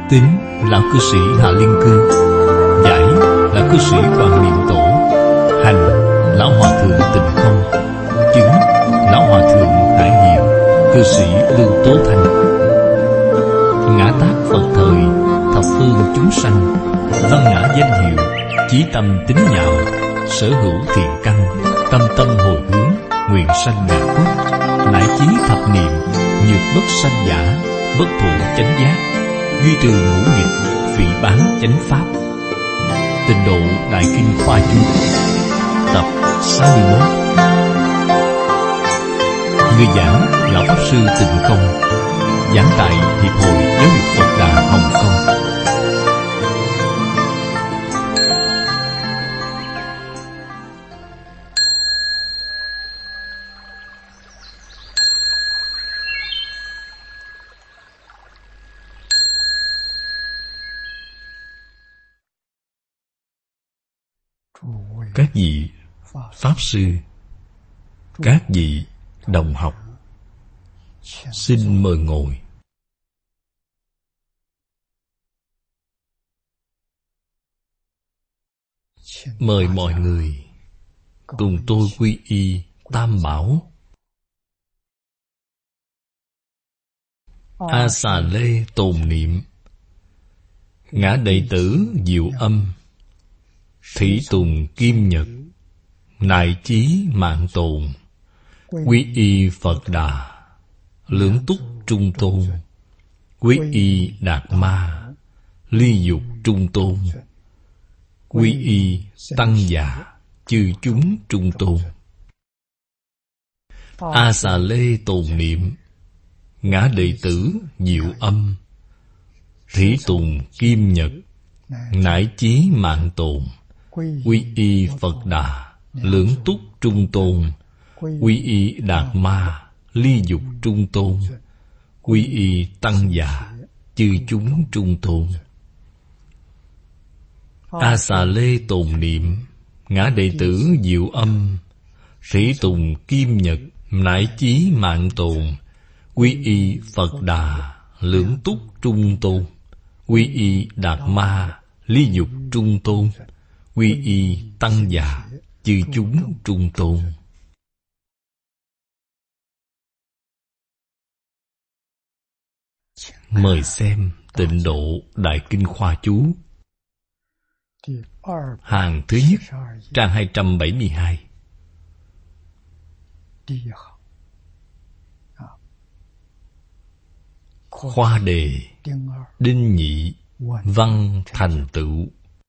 Tín lão cư sĩ Hạ Liên Cư, giải là cư sĩ Hoàng Niệm Tổ, hành lão hòa thượng Tịnh Không, chứng lão hòa thượng Hải Hiền, cư sĩ Lưu Tố Thanh. Ngã tác Phật thời, thập phương chúng sanh, văn ngã danh hiệu, chí tâm tín nhạo, sở hữu thiện căn, tâm tâm hồi hướng, nguyện sanh ngã quốc, nải chí thập niệm, nhược bất sanh giả, bất thụ chánh giác, duy trừ ngũ nghịch, phỉ báng chánh pháp. Tịnh độ Đại Kinh Khoa Chú, tập 61. Người giảng lão pháp sư Tịnh Không, giảng tại Hiệp hội Giáo dục Phật Đà Hồng Kông. Các vị Pháp Sư, các vị đồng học, xin mời ngồi. Mời mọi người cùng tôi quy y Tam Bảo. A Xà Lê tồn niệm, ngã đệ tử Diệu Âm, Thủy Tùng Kim Nhật, nại chí mạng tồn, quy y Phật Đà, lưỡng túc trung tôn, quy y Đạt Ma, ly dục trung tôn, quy y Tăng Già, chư chúng trung tôn. A Xà Lê tồn niệm, ngã đệ tử Diệu Âm, Thủy Tùng Kim Nhật, nải chí mạng tồn, quy y Phật Đà, lưỡng túc trung tôn, quy y Đạt Ma, ly dục trung tôn, quy y Tăng Già, chư chúng trung tôn. A Xà Lê tồn niệm, ngã đệ tử Diệu Âm, Thủy Tùng Kim Nhật, nải chí mạng tồn, quy y Phật Đà, lưỡng túc trung tôn, quy y Đạt Ma, ly dục trung tôn, quy y Tăng Già, chư chúng trung tôn. Mời xem Tịnh độ Đại Kinh Khoa Chú, hàng thứ nhất, trang 272. Khoa đề Đinh Nhị, văn thành tựu.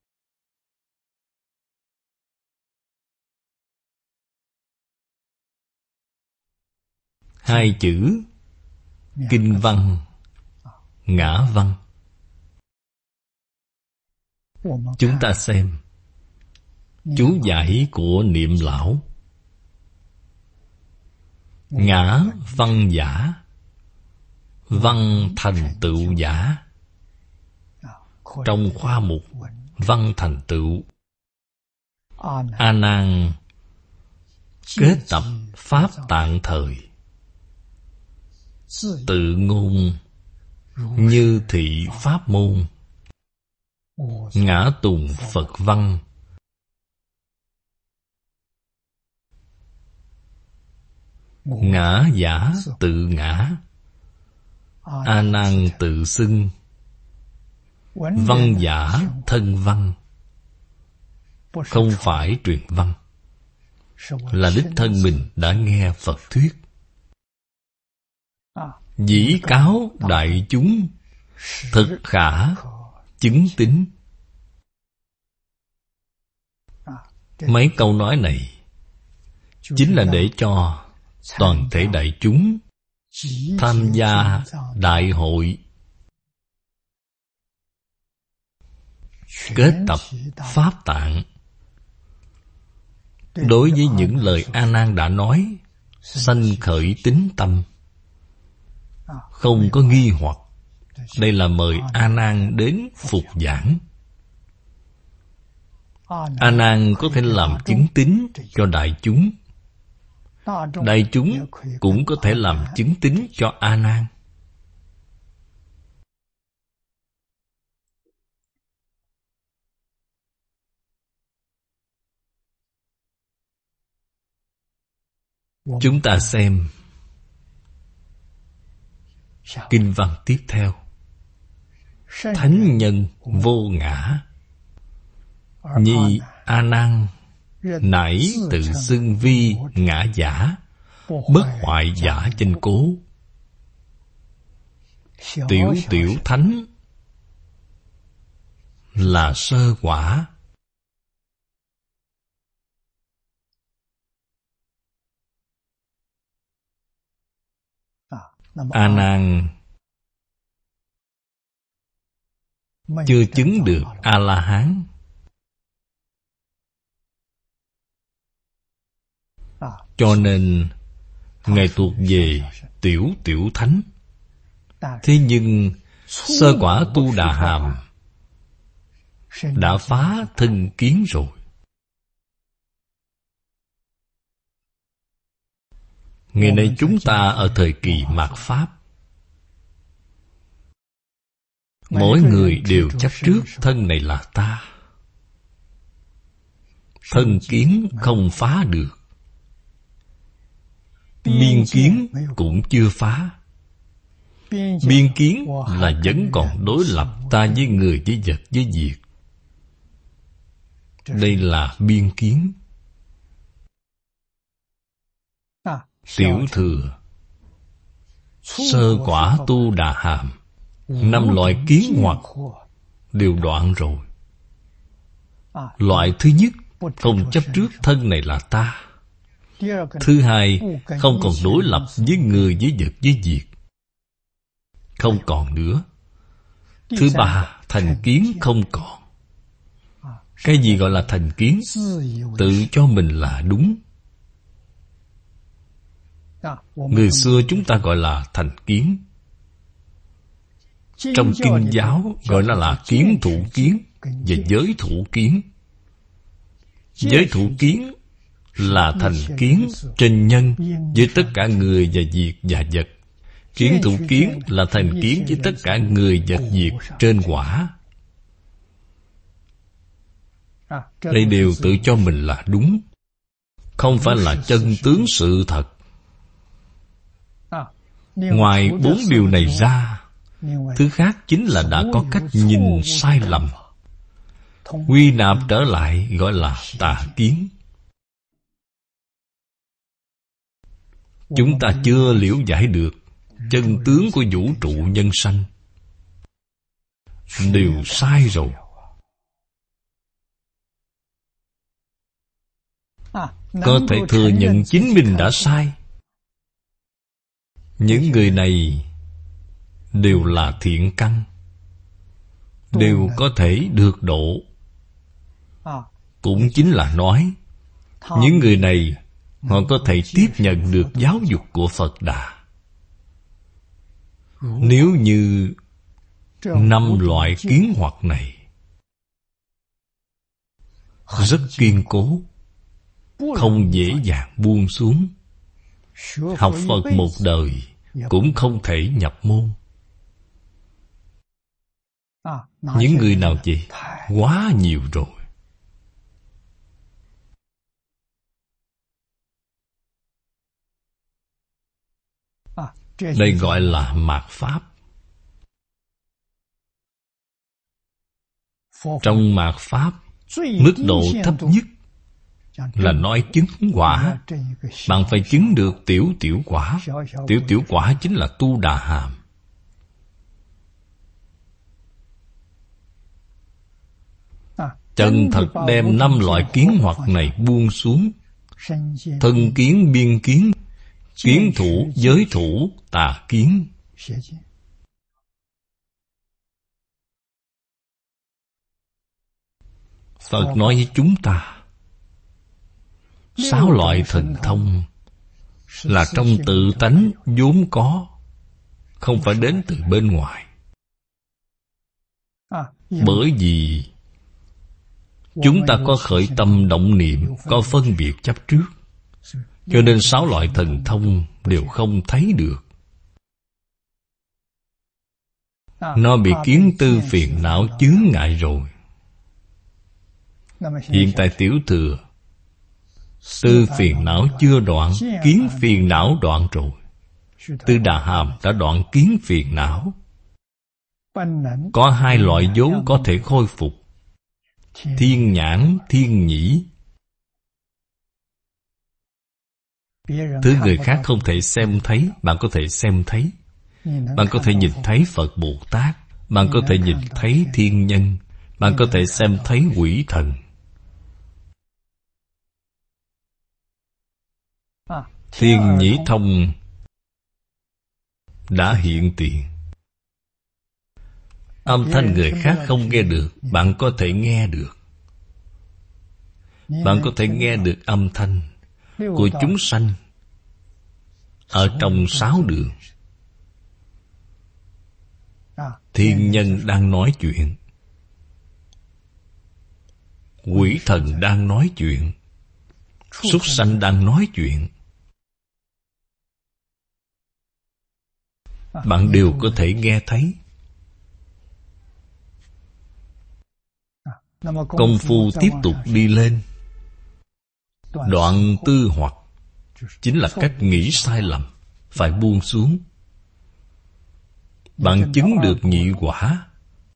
Hai chữ kinh văn, ngã văn. Chúng ta xem chú giải của Niệm Lão. Ngã văn giả, văn thành tựu giả. Trong khoa mục văn thành tựu, A Nan kết tập pháp tạng thời, tự ngôn như thị pháp môn, ngã tùng Phật văn. Ngã giả tự ngã, A Nan tự xưng. Văn giả thân văn, không phải truyền văn, là đích thân mình đã nghe Phật thuyết. Dĩ cáo đại chúng, thực khả chứng tín. Mấy câu nói này chính là để cho toàn thể đại chúng tham gia đại hội, kết tập pháp tạng. Đối với những lời A Nan đã nói, sanh khởi tín tâm, không có nghi hoặc. Đây là mời A Nan đến phục giảng. A Nan có thể làm chứng tín cho đại chúng, đại chúng cũng có thể làm chứng tín cho A Nan. Chúng ta xem kinh văn tiếp theo. Thánh nhân vô ngã, nhi A Nan, nảy tự xưng vi ngã giả, bất hoại giả chánh cố. Tiểu tiểu thánh là sơ quả. A Nan chưa chứng được A La Hán, cho nên Ngài thuộc về tiểu tiểu thánh. Thế nhưng sơ quả Tu Đà Hàm đã phá thân kiến rồi. Ngày nay chúng ta ở thời kỳ mạt Pháp, mỗi người đều chấp trước thân này là ta. Thân kiến không phá được, biên kiến cũng chưa phá. Biên kiến là vẫn còn đối lập ta với người, với vật, với việc. Đây là biên kiến. Tiểu thừa, sơ quả Tu Đà Hàm, 5 loại kiến hoặc đều đoạn rồi. Loại thứ nhất, không chấp trước thân này là ta. Thứ hai, không còn đối lập với người, với vật, với việc. Không còn nữa. Thứ ba, thành kiến không còn. Cái gì gọi là thành kiến? Tự cho mình là đúng. Người xưa chúng ta gọi là thành kiến. Trong kinh giáo gọi nó là kiến thủ kiến và giới thủ kiến. Giới thủ kiến là thành kiến trên nhân với tất cả người và việc và vật. Kiến thủ kiến là thành kiến với tất cả người vật việc trên quả. Đây đều tự cho mình là đúng, không phải là chân tướng sự thật. Ngoài 4 điều này ra, thứ khác chính là đã có cách nhìn sai lầm. Quy nạp trở lại gọi là tà kiến. Chúng ta chưa liễu giải được chân tướng của vũ trụ nhân sanh, đều sai rồi. Có thể thừa nhận chính mình đã sai. Những người này đều là thiện căn, đều có thể được độ. Cũng chính là nói, những người này họ có thể tiếp nhận được giáo dục của Phật Đà. Nếu như 5 loại kiến hoặc này rất kiên cố, không dễ dàng buông xuống. Học Phật một đời cũng không thể nhập môn. Những người nào vậy? Quá nhiều rồi. Đây gọi là mạt Pháp. Trong mạt Pháp, mức độ thấp nhất là nói chứng quả. Bạn phải chứng được tiểu tiểu quả. Tiểu tiểu quả chính là Tu Đà Hàm. Chân thật đem 5 loại kiến hoặc này buông xuống. Thân kiến, biên kiến, kiến thủ, giới thủ, tà kiến. Phật nói với chúng ta, 6 loại thần thông là trong tự tánh vốn có, không phải đến từ bên ngoài. Bởi vì chúng ta có khởi tâm động niệm, có phân biệt chấp trước, cho nên 6 loại thần thông đều không thấy được. Nó bị kiến tư phiền não chướng ngại rồi. Hiện tại tiểu thừa Tư phiền não chưa đoạn, kiến phiền não đoạn rồi. Tư Đà Hàm đã đoạn kiến phiền não. Có hai loại vốn có thể khôi phục: thiên nhãn, thiên nhĩ. Thứ người khác không thể xem thấy, bạn có thể xem thấy. Bạn có thể nhìn thấy Phật Bồ Tát, bạn có thể nhìn thấy thiên nhân, bạn có thể xem thấy quỷ thần. Thiên nhĩ thông đã hiện tiền. Âm thanh người khác không nghe được, bạn có thể nghe được. Bạn có thể nghe được âm thanh của chúng sanh ở trong 6 đường. Thiên nhân đang nói chuyện, quỷ thần đang nói chuyện, súc sanh đang nói chuyện. Bạn đều có thể nghe thấy. Công phu tiếp tục đi lên. Đoạn tư hoặc chính là cách nghĩ sai lầm, phải buông xuống. Bạn chứng được nhị quả.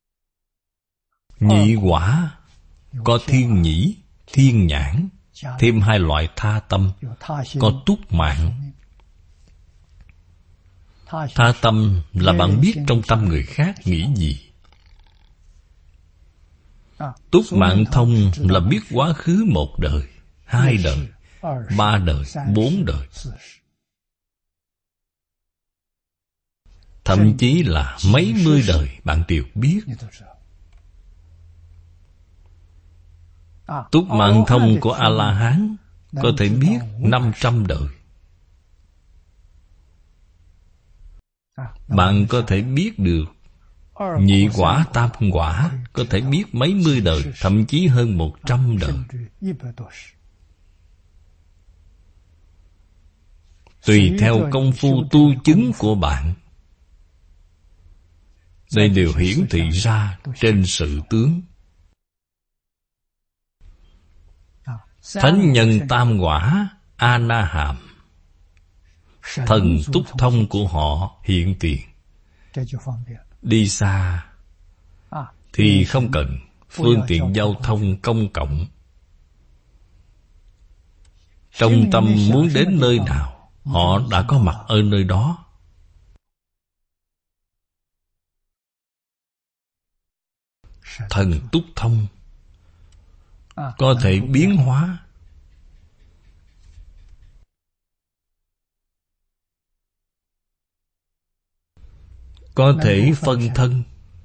Nhị quả có thiên nhĩ, thiên nhãn, thêm 2 loại tha tâm, có túc mạng. Tha tâm là bạn biết trong tâm người khác nghĩ gì. Túc mạng thông là biết quá khứ 1 đời, 2 đời, 3 đời, 4 đời, thậm chí là mấy mươi đời bạn đều biết. Túc mạng thông của A-la-hán có thể biết 500 đời. Bạn có thể biết được nhị quả, tam quả, có thể biết mấy mươi đời, thậm chí hơn 100 đời. Tùy theo công phu tu chứng của bạn. Đây đều hiển thị ra trên sự tướng. Thánh nhân tam quả, A-na-hàm, thần túc thông của họ hiện tiền. Đi xa thì không cần phương tiện giao thông công cộng. Trong tâm muốn đến nơi nào, họ đã có mặt ở nơi đó. Thần túc thông có thể biến hóa. Có thể phân thân.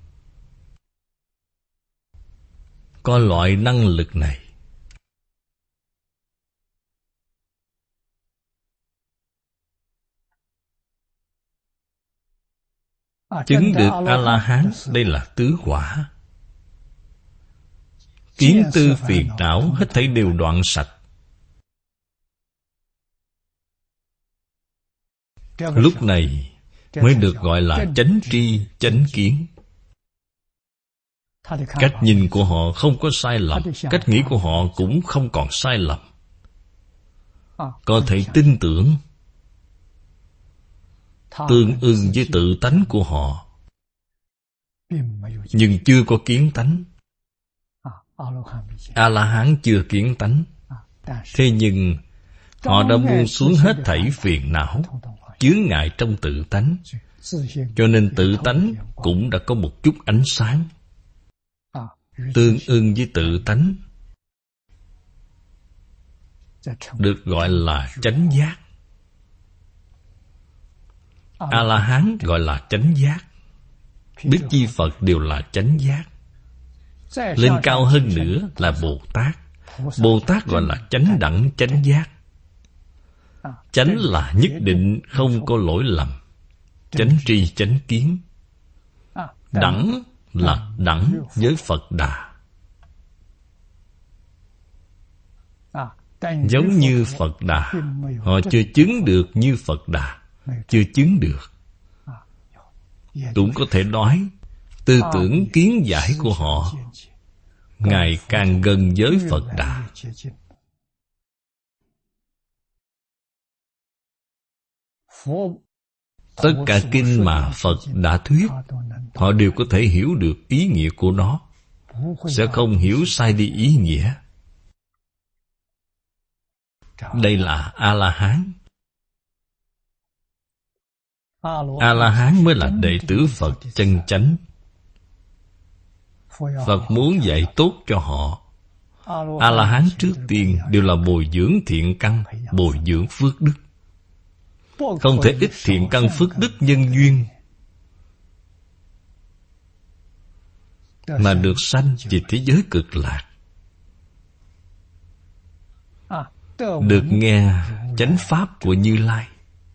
Có loại năng lực này. Chứng được A-la-hán, đây là tứ quả. Kiến tư phiền não hết thảy đều đoạn sạch. Lúc này mới được gọi là chánh tri, chánh kiến. Cách nhìn của họ không có sai lầm, cách nghĩ của họ cũng không còn sai lầm. Có thể tin tưởng, tương ưng với tự tánh của họ, nhưng chưa có kiến tánh. A-la-hán chưa kiến tánh. Thế nhưng họ đã buông xuống hết thảy phiền não, chướng ngại trong tự tánh, cho nên tự tánh cũng đã có một chút ánh sáng, tương ưng với tự tánh, được gọi là chánh giác. A-la-hán gọi là chánh giác. Biết chi Phật đều là chánh giác. Lên cao hơn nữa là Bồ Tát. Bồ Tát gọi là chánh đẳng chánh giác. Chánh là nhất định không có lỗi lầm, chánh tri chánh kiến. Đẳng là đẳng với Phật Đà. Giống như Phật Đà, họ chưa chứng được như Phật Đà, chưa chứng được. Cũng có thể nói tư tưởng kiến giải của họ ngày càng gần với Phật Đà. Tất cả kinh mà Phật đã thuyết, họ đều có thể hiểu được ý nghĩa của nó, sẽ không hiểu sai đi ý nghĩa. Đây là A-la-hán. A-la-hán mới là đệ tử Phật chân chánh. Phật muốn dạy tốt cho họ. A-la-hán trước tiên đều là bồi dưỡng thiện căn, bồi dưỡng phước đức. Không thể ít thiện căn phước đức nhân duyên mà được sanh về thế giới cực lạc, được nghe chánh pháp của Như Lai.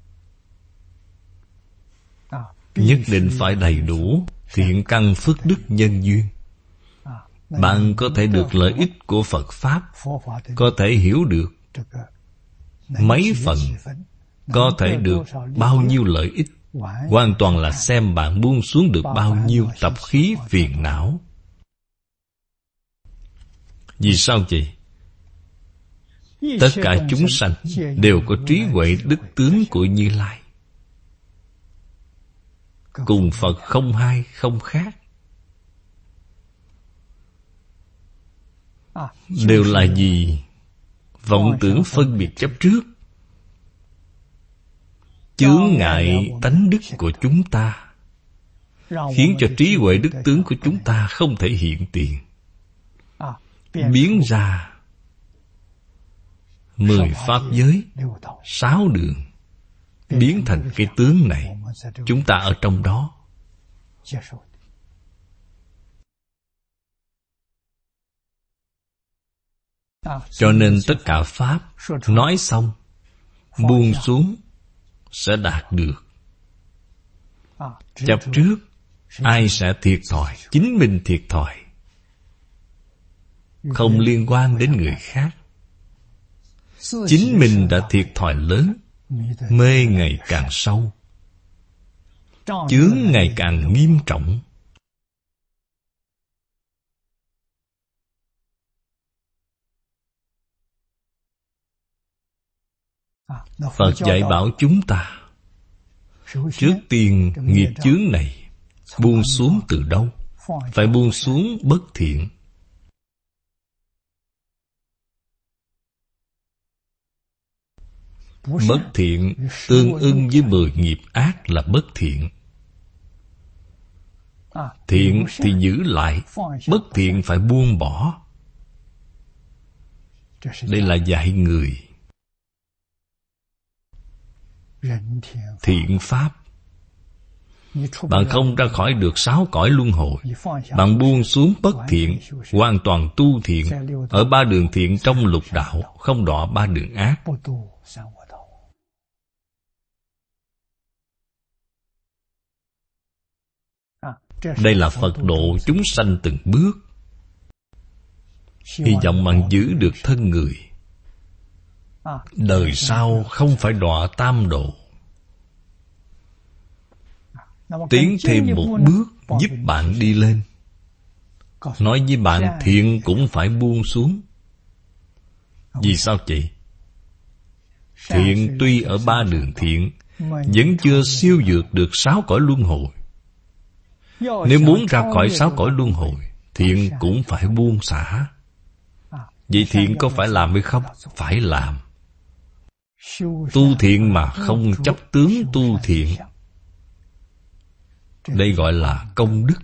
Nhất định phải đầy đủ thiện căn phước đức nhân duyên, bạn có thể được lợi ích của Phật Pháp, có thể hiểu được mấy phần, có thể được bao nhiêu lợi ích, hoàn toàn là xem bạn buông xuống được bao nhiêu tập khí phiền não. Vì sao vậy? Tất cả chúng sanh đều có trí huệ đức tướng của Như Lai, cùng Phật không hai không khác. Đều là gì? Vọng tưởng phân biệt chấp trước, chướng ngại tánh đức của chúng ta, khiến cho trí huệ đức tướng của chúng ta không thể hiện tiền, biến ra 10 pháp giới, 6 đường, biến thành cái tướng này. Chúng ta ở trong đó. Cho nên tất cả pháp nói xong, buông xuống sẽ đạt được. Chấp trước, ai sẽ thiệt thòi? Chính mình thiệt thòi, không liên quan đến người khác. Chính mình đã thiệt thòi lớn, mê ngày càng sâu, chướng ngày càng nghiêm trọng. Phật dạy bảo chúng ta, trước tiên nghiệp chướng này buông xuống từ đâu? Phải buông xuống bất thiện. Bất thiện tương ưng với 10 nghiệp ác là bất thiện. Thiện thì giữ lại, bất thiện phải buông bỏ. Đây là dạy người. Thiện pháp. Bạn không ra khỏi được 6 cõi luân hồi. Bạn buông xuống bất thiện, hoàn toàn tu thiện, ở 3 đường thiện trong lục đạo, không đọa 3 đường ác. Đây là Phật độ chúng sanh từng bước. Hy vọng bạn giữ được thân người, đời sau không phải đọa tam độ. Tiến thêm một bước giúp bạn đi lên. Nói với bạn thiện cũng phải buông xuống. Vì sao vậy? Thiện tuy ở 3 đường thiện, vẫn chưa siêu vượt được 6 cõi luân hồi. Nếu muốn ra khỏi 6 cõi luân hồi, thiện cũng phải buông xả. Vậy thiện có phải làm hay không? Phải làm. Tu thiện mà không chấp tướng tu thiện, đây gọi là công đức.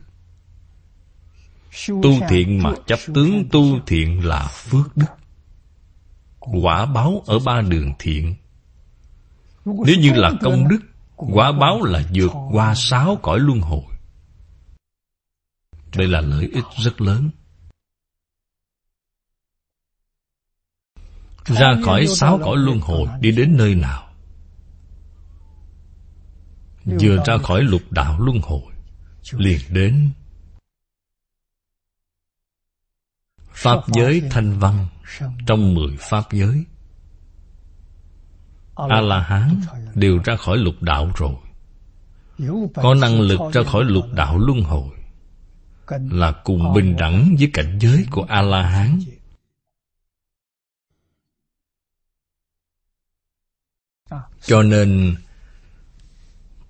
Tu thiện mà chấp tướng tu thiện là phước đức. Quả báo ở 3 đường thiện. Nếu như là công đức, quả báo là vượt qua 6 cõi luân hồi. Đây là lợi ích rất lớn. Ra khỏi 6 cõi luân hồi đi đến nơi nào? Vừa ra khỏi lục đạo luân hồi, liền đến pháp giới thanh văn. Trong 10 pháp giới, A-la-hán đều ra khỏi lục đạo rồi, có năng lực ra khỏi lục đạo luân hồi, là cùng bình đẳng với cảnh giới của A-la-hán. Cho nên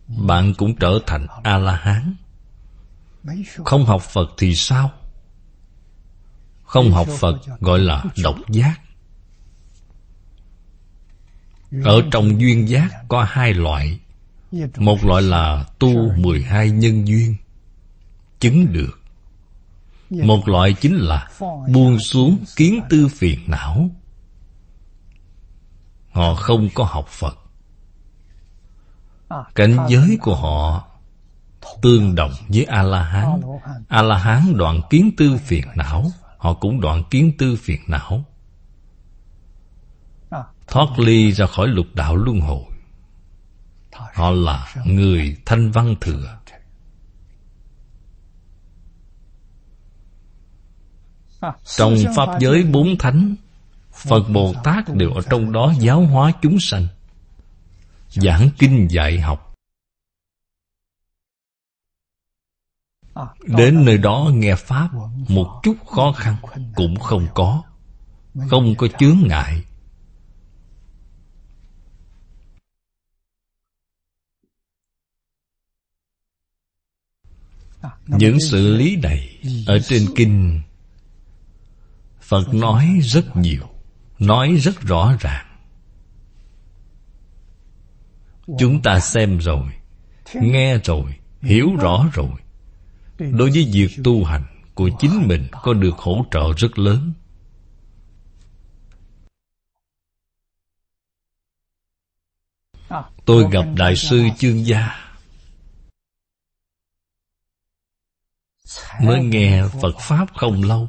bạn cũng trở thành A-la-hán. Không học Phật thì sao? Không học Phật gọi là độc giác. Ở trong duyên giác có hai loại. Một loại là tu 12 nhân duyên, chứng được. Một loại chính là buông xuống kiến tư phiền não. Họ không có học Phật. Cảnh giới của họ tương đồng với A-la-hán. A-la-hán đoạn kiến tư phiền não, họ cũng đoạn kiến tư phiền não, thoát ly ra khỏi lục đạo luân hồi. Họ là người thanh văn thừa. Trong Pháp giới 4 thánh, Phật Bồ Tát đều ở trong đó giáo hóa chúng sanh, giảng kinh dạy học. Đến nơi đó nghe Pháp, một chút khó khăn cũng không có, không có chướng ngại. Những sự lý này ở trên kinh Phật nói rất nhiều, nói rất rõ ràng. Chúng ta xem rồi, nghe rồi, hiểu rõ rồi, đối với việc tu hành của chính mình có được hỗ trợ rất lớn. Tôi gặp Đại sư Chương Gia, mới nghe Phật Pháp không lâu.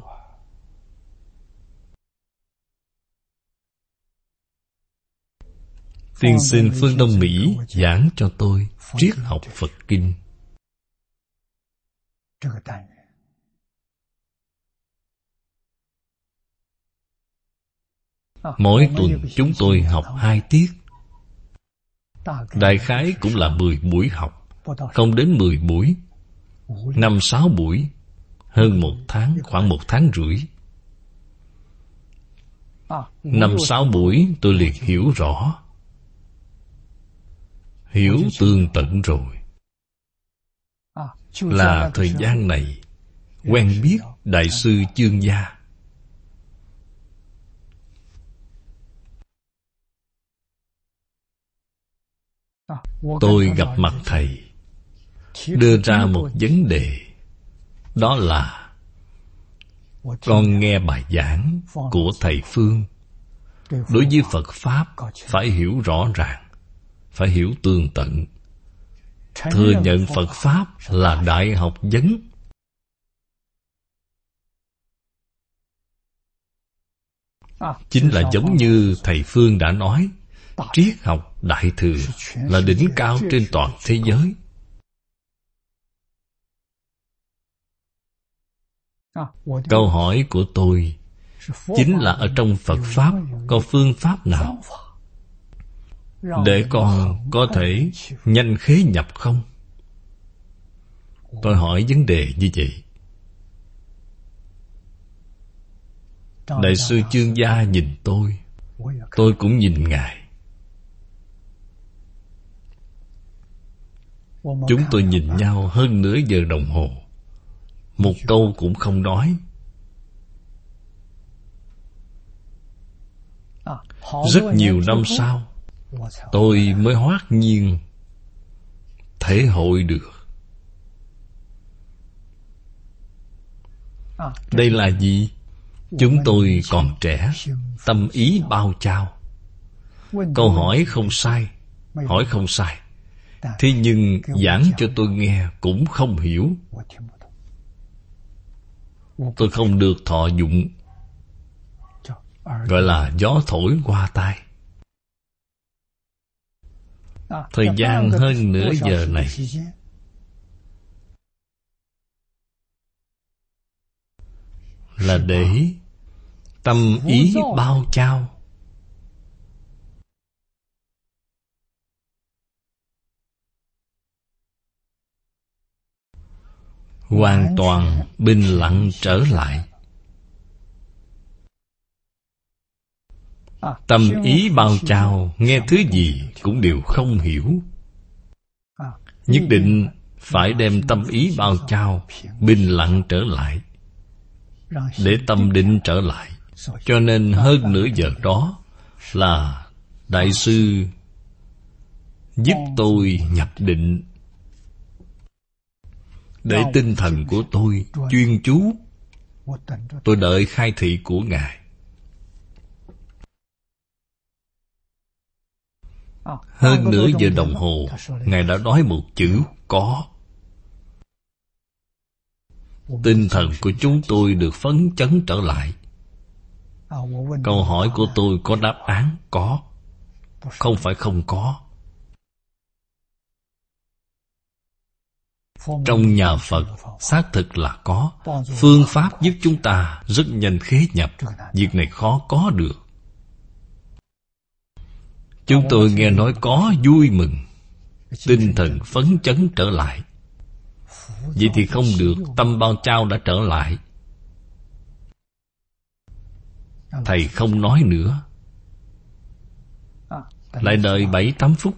Tiên sinh phương Đông Mỹ giảng cho tôi triết học Phật Kinh. Mỗi tuần chúng tôi học 2 tiết. Đại khái cũng là 10 buổi học, không đến 10 buổi, 5-6 buổi, hơn 1 tháng, khoảng 1 tháng rưỡi. 5-6 buổi tôi liền hiểu rõ, hiểu tường tận rồi. Là thời gian này quen biết Đại sư Chương Gia. Tôi gặp mặt thầy, đưa ra một vấn đề, đó là con nghe bài giảng của thầy Phương, đối với Phật Pháp phải hiểu rõ ràng, phải hiểu tường tận, thừa nhận Phật Pháp là đại học vấn. Chính là giống như thầy Phương đã nói, triết học đại thừa là đỉnh cao trên toàn thế giới. Câu hỏi của tôi chính là ở trong Phật Pháp có phương pháp nào để con có thể nhanh khế nhập không? Tôi hỏi vấn đề như vậy. Đại sư Chương Gia nhìn tôi cũng nhìn Ngài. Chúng tôi nhìn nhau hơn nửa giờ đồng hồ, một câu cũng không nói. Rất nhiều năm sau, tôi mới hoát nhiên thể hội được. Đây là gì? Chúng tôi còn trẻ, tâm ý bao trao. Câu hỏi không sai, hỏi không sai. Thế nhưng giảng cho tôi nghe cũng không hiểu. Tôi không được thọ dụng, gọi là gió thổi qua tai. Thời gian hơn nửa giờ này là để tâm ý bao trao. Hoàn toàn bình lặng trở lại. Tâm ý bao trao, nghe thứ gì cũng đều không hiểu. nhất định phải đem tâm ý bao trao, bình lặng trở lại, để tâm định trở lại. Cho nên hơn nửa giờ đó là Đại sư giúp tôi nhập định, để tinh thần của tôi chuyên chú. Tôi đợi khai thị của Ngài. Hơn nửa giờ đồng hồ, Ngài đã nói một chữ có. Tinh thần của chúng tôi được phấn chấn trở lại. Câu hỏi của tôi có đáp án có, không phải không có. Trong nhà Phật xác thực là có. Phương pháp giúp chúng ta rất nhanh khế nhập. Việc này khó có được. Chúng tôi nghe nói có vui mừng, tinh thần phấn chấn trở lại. Vậy thì không được, tâm bao trao đã trở lại. Thầy không nói nữa. Lại đợi 7-8 phút.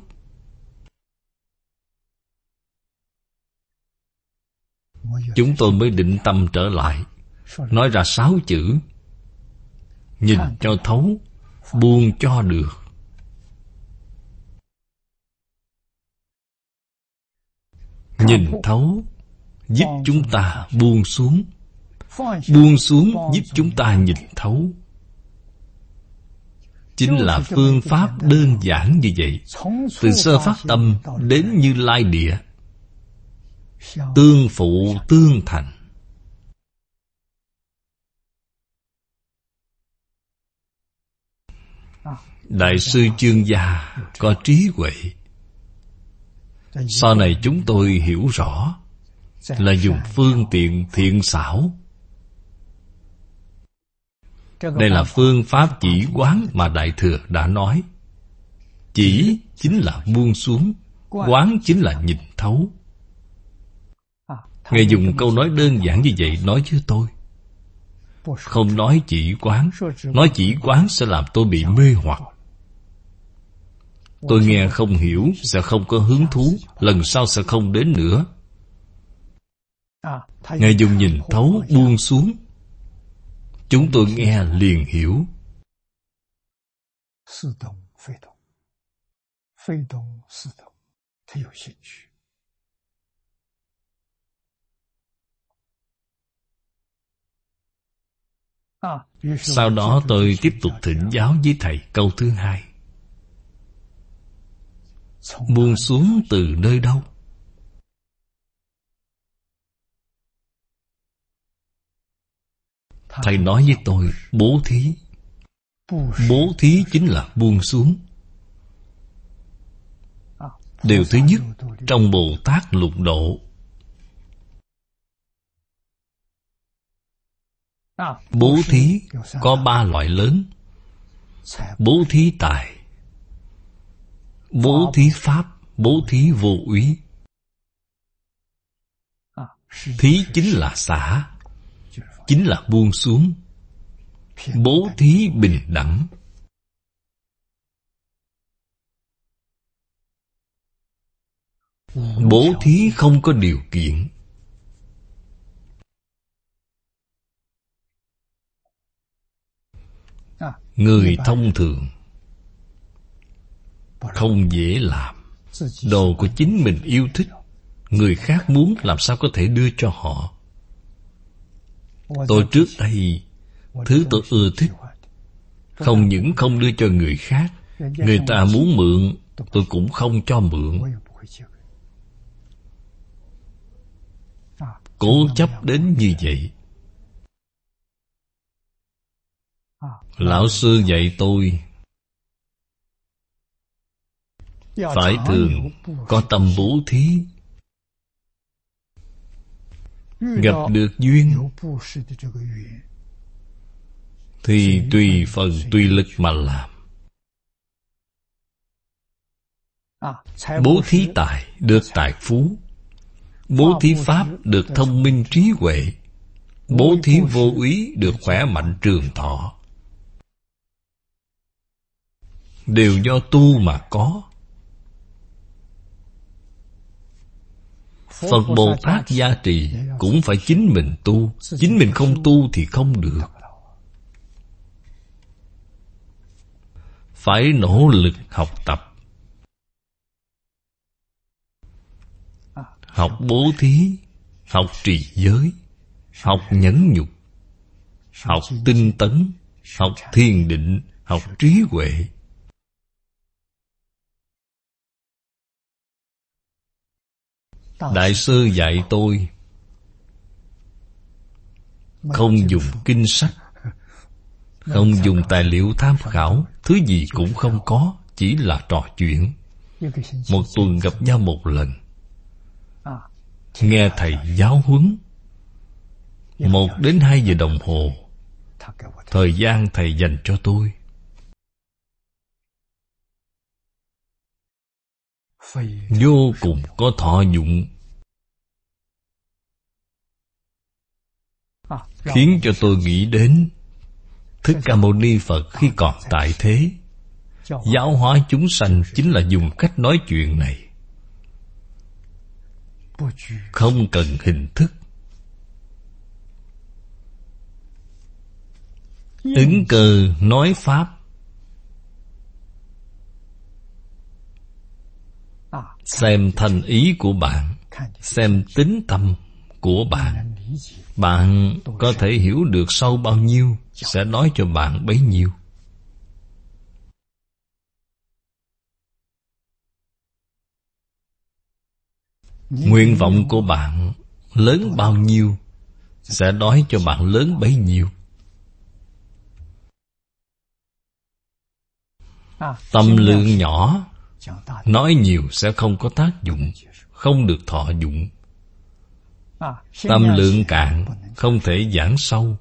Chúng tôi mới định tâm trở lại, nói ra 6 chữ: nhìn cho thấu, buông cho được. Nhìn thấu giúp chúng ta buông xuống, buông xuống giúp chúng ta nhìn thấu. Chính là phương pháp đơn giản như vậy. Từ sơ phát tâm đến Như Lai địa, tương phụ tương thành. Đại sư Chương Gia có trí huệ. Sau này chúng tôi hiểu rõ là dùng phương tiện thiện xảo. Đây là phương pháp chỉ quán mà Đại Thừa đã nói. Chỉ chính là buông xuống, quán chính là nhìn thấu. Ngài dùng câu nói đơn giản như vậy nói với tôi. Không nói chỉ quán. Nói chỉ quán sẽ làm tôi bị mê hoặc. Tôi nghe không hiểu, sẽ không có hứng thú, lần sau sẽ không đến nữa. Ngài dùng nhìn thấu buông xuống, chúng tôi nghe liền hiểu. Sau đó tôi tiếp tục thỉnh giáo với thầy câu thứ hai. Buông xuống từ nơi đâu? Thầy nói với tôi, bố thí. Bố thí chính là buông xuống. Điều thứ nhất, trong Bồ Tát Lục Độ, bố thí có 3 loại lớn: bố thí tài, bố thí pháp, bố thí vô úy. Thí chính là xả, chính là buông xuống. Bố thí bình đẳng. Bố thí không có điều kiện. Người thông thường không dễ làm. Đồ của chính mình yêu thích, người khác muốn làm sao có thể đưa cho họ. Tôi trước đây, thứ tôi ưa thích, không những không đưa cho người khác, người ta muốn mượn, tôi cũng không cho mượn. Cố chấp đến như vậy. Lão sư dạy tôi phải thường có tâm bố thí. Gặp được duyên thì tùy phần tùy lực mà làm. Bố thí tài được tài phú, bố thí pháp được thông minh trí huệ, bố thí vô úy được khỏe mạnh trường thọ. Đều do tu mà có. Phật Bồ Tát gia trì cũng phải chính mình tu. Chính mình không tu thì không được. Phải nỗ lực học tập. Học bố thí, học trì giới, học nhẫn nhục, học tinh tấn, học thiền định, học trí huệ. Đại sư dạy tôi không dùng kinh sách, không dùng tài liệu tham khảo, thứ gì cũng không có, chỉ là trò chuyện. Một tuần gặp nhau một lần, nghe thầy giáo huấn 1 đến 2 giờ đồng hồ. Thời gian thầy dành cho tôi vô cùng có thọ dụng, khiến cho tôi nghĩ đến Thích Ca Mâu Ni Phật khi còn tại thế. Giáo hóa chúng sanh chính là dùng cách nói chuyện này, không cần hình thức. Ứng cơ nói pháp, xem thành ý của bạn, xem tính tâm của bạn. Bạn có thể hiểu được sâu bao nhiêu, sẽ nói cho bạn bấy nhiêu. Nguyện vọng của bạn lớn bao nhiêu, sẽ nói cho bạn lớn bấy nhiêu. Tâm lượng nhỏ, nói nhiều sẽ không có tác dụng, không được thọ dụng. Tâm lượng cạn, không thể giảng sâu.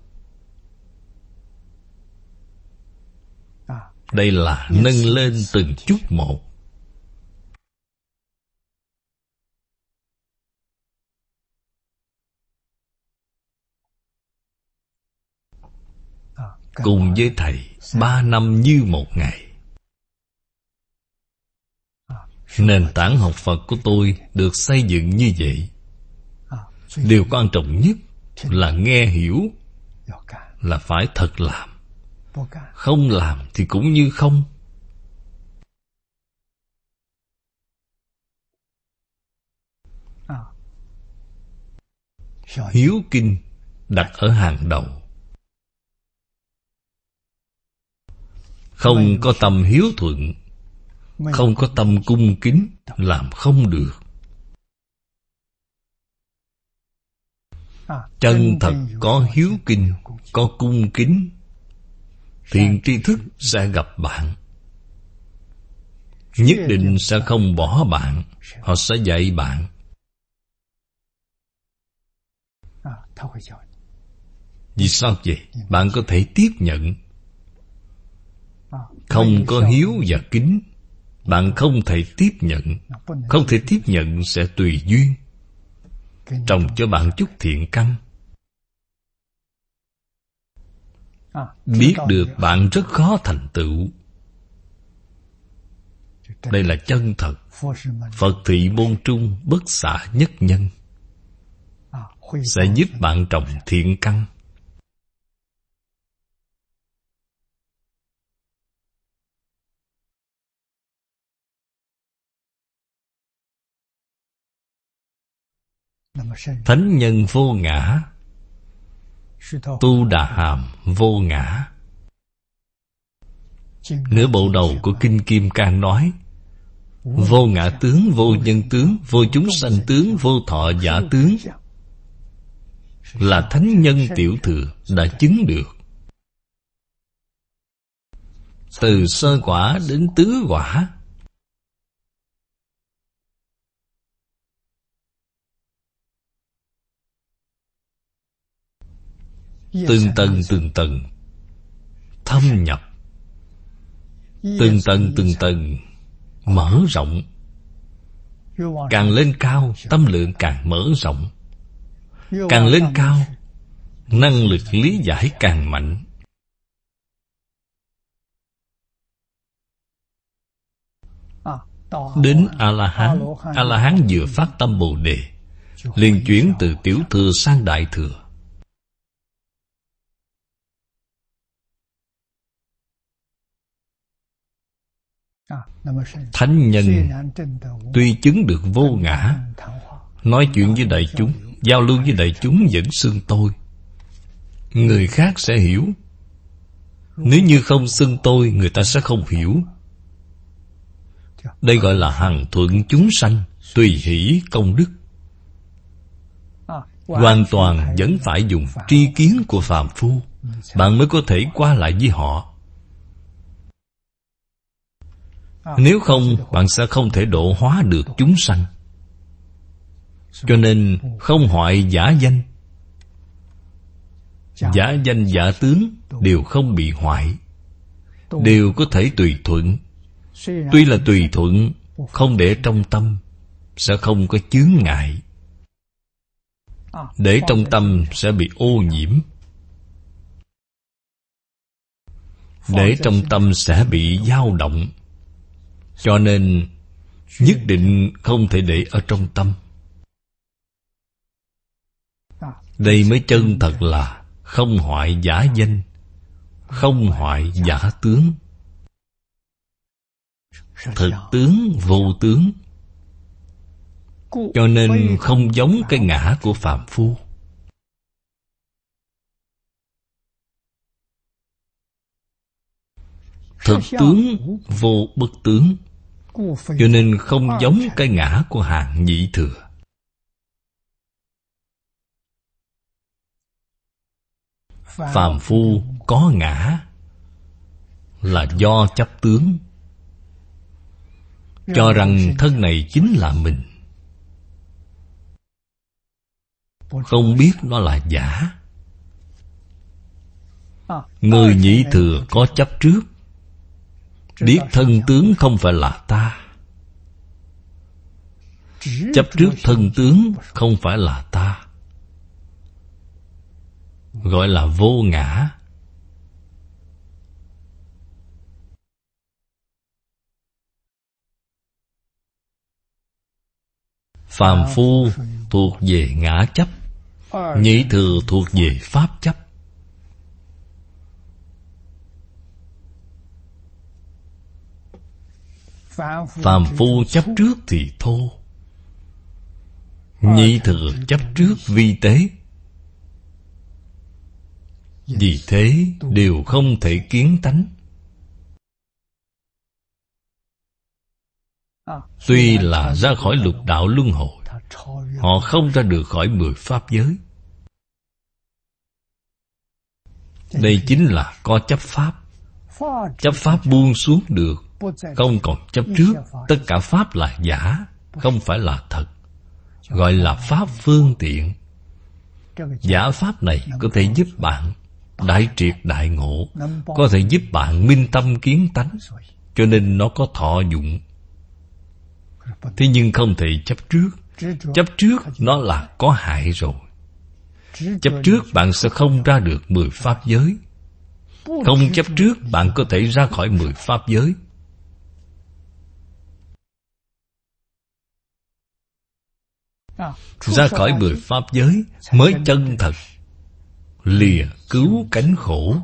Đây là nâng lên từng chút một. Cùng với thầy 3 năm như một ngày. Nền tảng học Phật của tôi được xây dựng như vậy. Điều quan trọng nhất là nghe hiểu, là phải thật làm. Không làm thì cũng như không. Hiếu kinh đặt ở hàng đầu. Không có tâm hiếu thuận, không có tâm cung kính, làm không được. Chân thật có hiếu kinh, có cung kính, thiện tri thức sẽ gặp bạn. Nhất định sẽ không bỏ bạn. Họ sẽ dạy bạn. Vì sao vậy? Bạn có thể tiếp nhận. Không có hiếu và kính, bạn không thể tiếp nhận. Không thể tiếp nhận sẽ tùy duyên, trồng cho bạn chút thiện căn. Biết được bạn rất khó thành tựu. Đây là chân thật. Phật thị môn trung, bất xả nhất nhân, sẽ giúp bạn trồng thiện căn. Thánh nhân vô ngã, Tu Đà Hàm vô ngã. Nửa bộ đầu của Kinh Kim Cang nói: vô ngã tướng, vô nhân tướng, vô chúng sanh tướng, vô thọ giả tướng, là thánh nhân tiểu thừa đã chứng được. Từ sơ quả đến tứ quả, từng tầng thâm nhập, từng tầng mở rộng. Càng lên cao, tâm lượng càng mở rộng. Càng lên cao, năng lực lý giải càng mạnh. Đến A-la-hán, A-la-hán vừa phát tâm Bồ Đề, liền chuyển từ tiểu thừa sang đại thừa. Thánh nhân tuy chứng được vô ngã, nói chuyện với đại chúng, giao lưu với đại chúng vẫn xưng tôi. Người khác sẽ hiểu. Nếu như không xưng tôi, người ta sẽ không hiểu. Đây gọi là hằng thuận chúng sanh, tùy hỷ công đức. Hoàn toàn vẫn phải dùng tri kiến của phàm phu, bạn mới có thể qua lại với họ. Nếu không, bạn sẽ không thể độ hóa được chúng sanh. Cho nên không hoại giả danh. Giả danh giả tướng đều không bị hoại, đều có thể tùy thuận. Tuy là tùy thuận, không để trong tâm, sẽ không có chướng ngại. Để trong tâm sẽ bị ô nhiễm. Để trong tâm sẽ bị dao động. Cho nên nhất định không thể để ở trong tâm. Đây mới chân thật là không hoại giả danh, không hoại giả tướng. Thực tướng vô tướng. Cho nên không giống cái ngã của phàm phu. Thực tướng vô bất tướng. Cho nên không giống cái ngã của hạng nhị thừa. Phàm phu có ngã là do chấp tướng, cho rằng thân này chính là mình, không biết nó là giả. Người nhị thừa có chấp trước, biết thân tướng không phải là ta. Chấp trước thân tướng không phải là ta, gọi là vô ngã. Phàm phu thuộc về ngã chấp, nhị thừa thuộc về pháp chấp. Phàm phu chấp trước thì thô, nhị thừa chấp trước vi tế. Vì thế đều không thể kiến tánh. Tuy là ra khỏi lục đạo luân hồi, họ không ra được khỏi 10 pháp giới. Đây chính là có chấp pháp. Chấp pháp buông xuống được, không còn chấp trước. Tất cả pháp là giả, không phải là thật, gọi là pháp phương tiện. Giả pháp này có thể giúp bạn đại triệt đại ngộ, có thể giúp bạn minh tâm kiến tánh, cho nên nó có thọ dụng. Thế nhưng không thể chấp trước. Chấp trước nó là có hại rồi. Chấp trước bạn sẽ không ra được 10 pháp giới. Không chấp trước bạn có thể ra khỏi 10 pháp giới. Ra khỏi 10 pháp giới mới chân thật lìa cứu cánh khổ,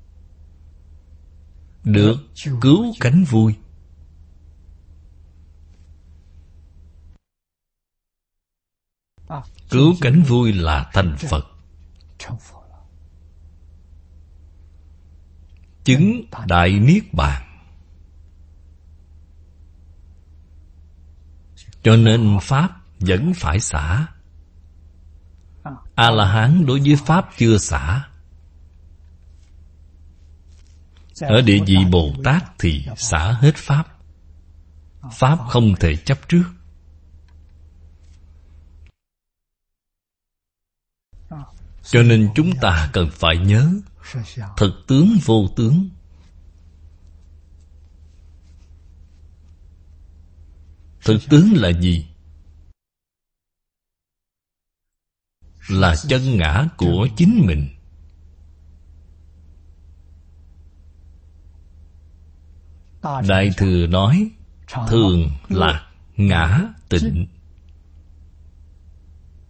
được cứu cánh vui. Cứu cánh vui là thành Phật. Chứng đại niết bàn. Cho nên pháp vẫn phải xả. A-la-hán đối với pháp chưa xả. Ở địa vị Bồ Tát thì xả hết pháp. Pháp không thể chấp trước. Cho nên chúng ta cần phải nhớ thực tướng vô tướng. Thực tướng là gì? Là chân ngã của chính mình. Đại Thừa nói thường lạc ngã tịnh.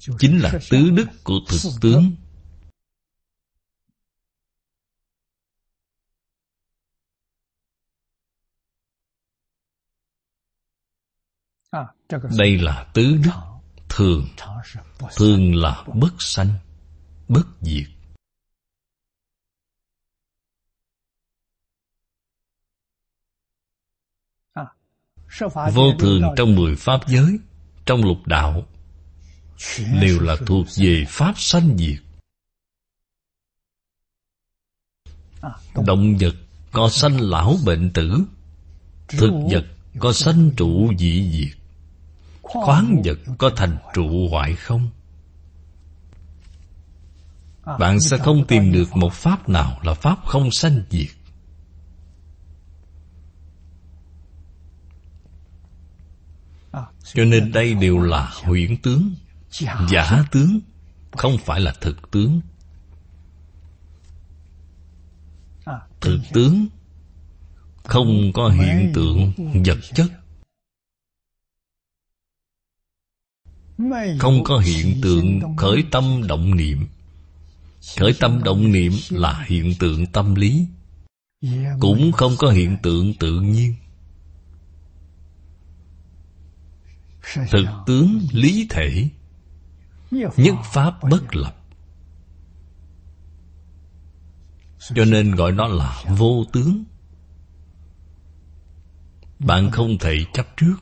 chính là tứ đức của thực tướng. Đây là tứ đức. Thường, thường là bất sanh, bất diệt. Vô thường trong 10 pháp giới, trong lục đạo, đều là thuộc về pháp sanh diệt. Động vật có sanh lão bệnh tử, thực vật có sanh trụ dị diệt, khoáng vật có thành trụ hoại không. Bạn sẽ không tìm được một pháp nào là pháp không sanh diệt. Cho nên đây đều là huyễn tướng, giả tướng, không phải là thực tướng. Thực tướng không có hiện tượng vật chất, không có hiện tượng khởi tâm động niệm. Khởi tâm động niệm là hiện tượng tâm lý, cũng không có hiện tượng tự nhiên. Thực tướng lý thể, nhất pháp bất lập, cho nên gọi nó là vô tướng. Bạn không thể chấp trước,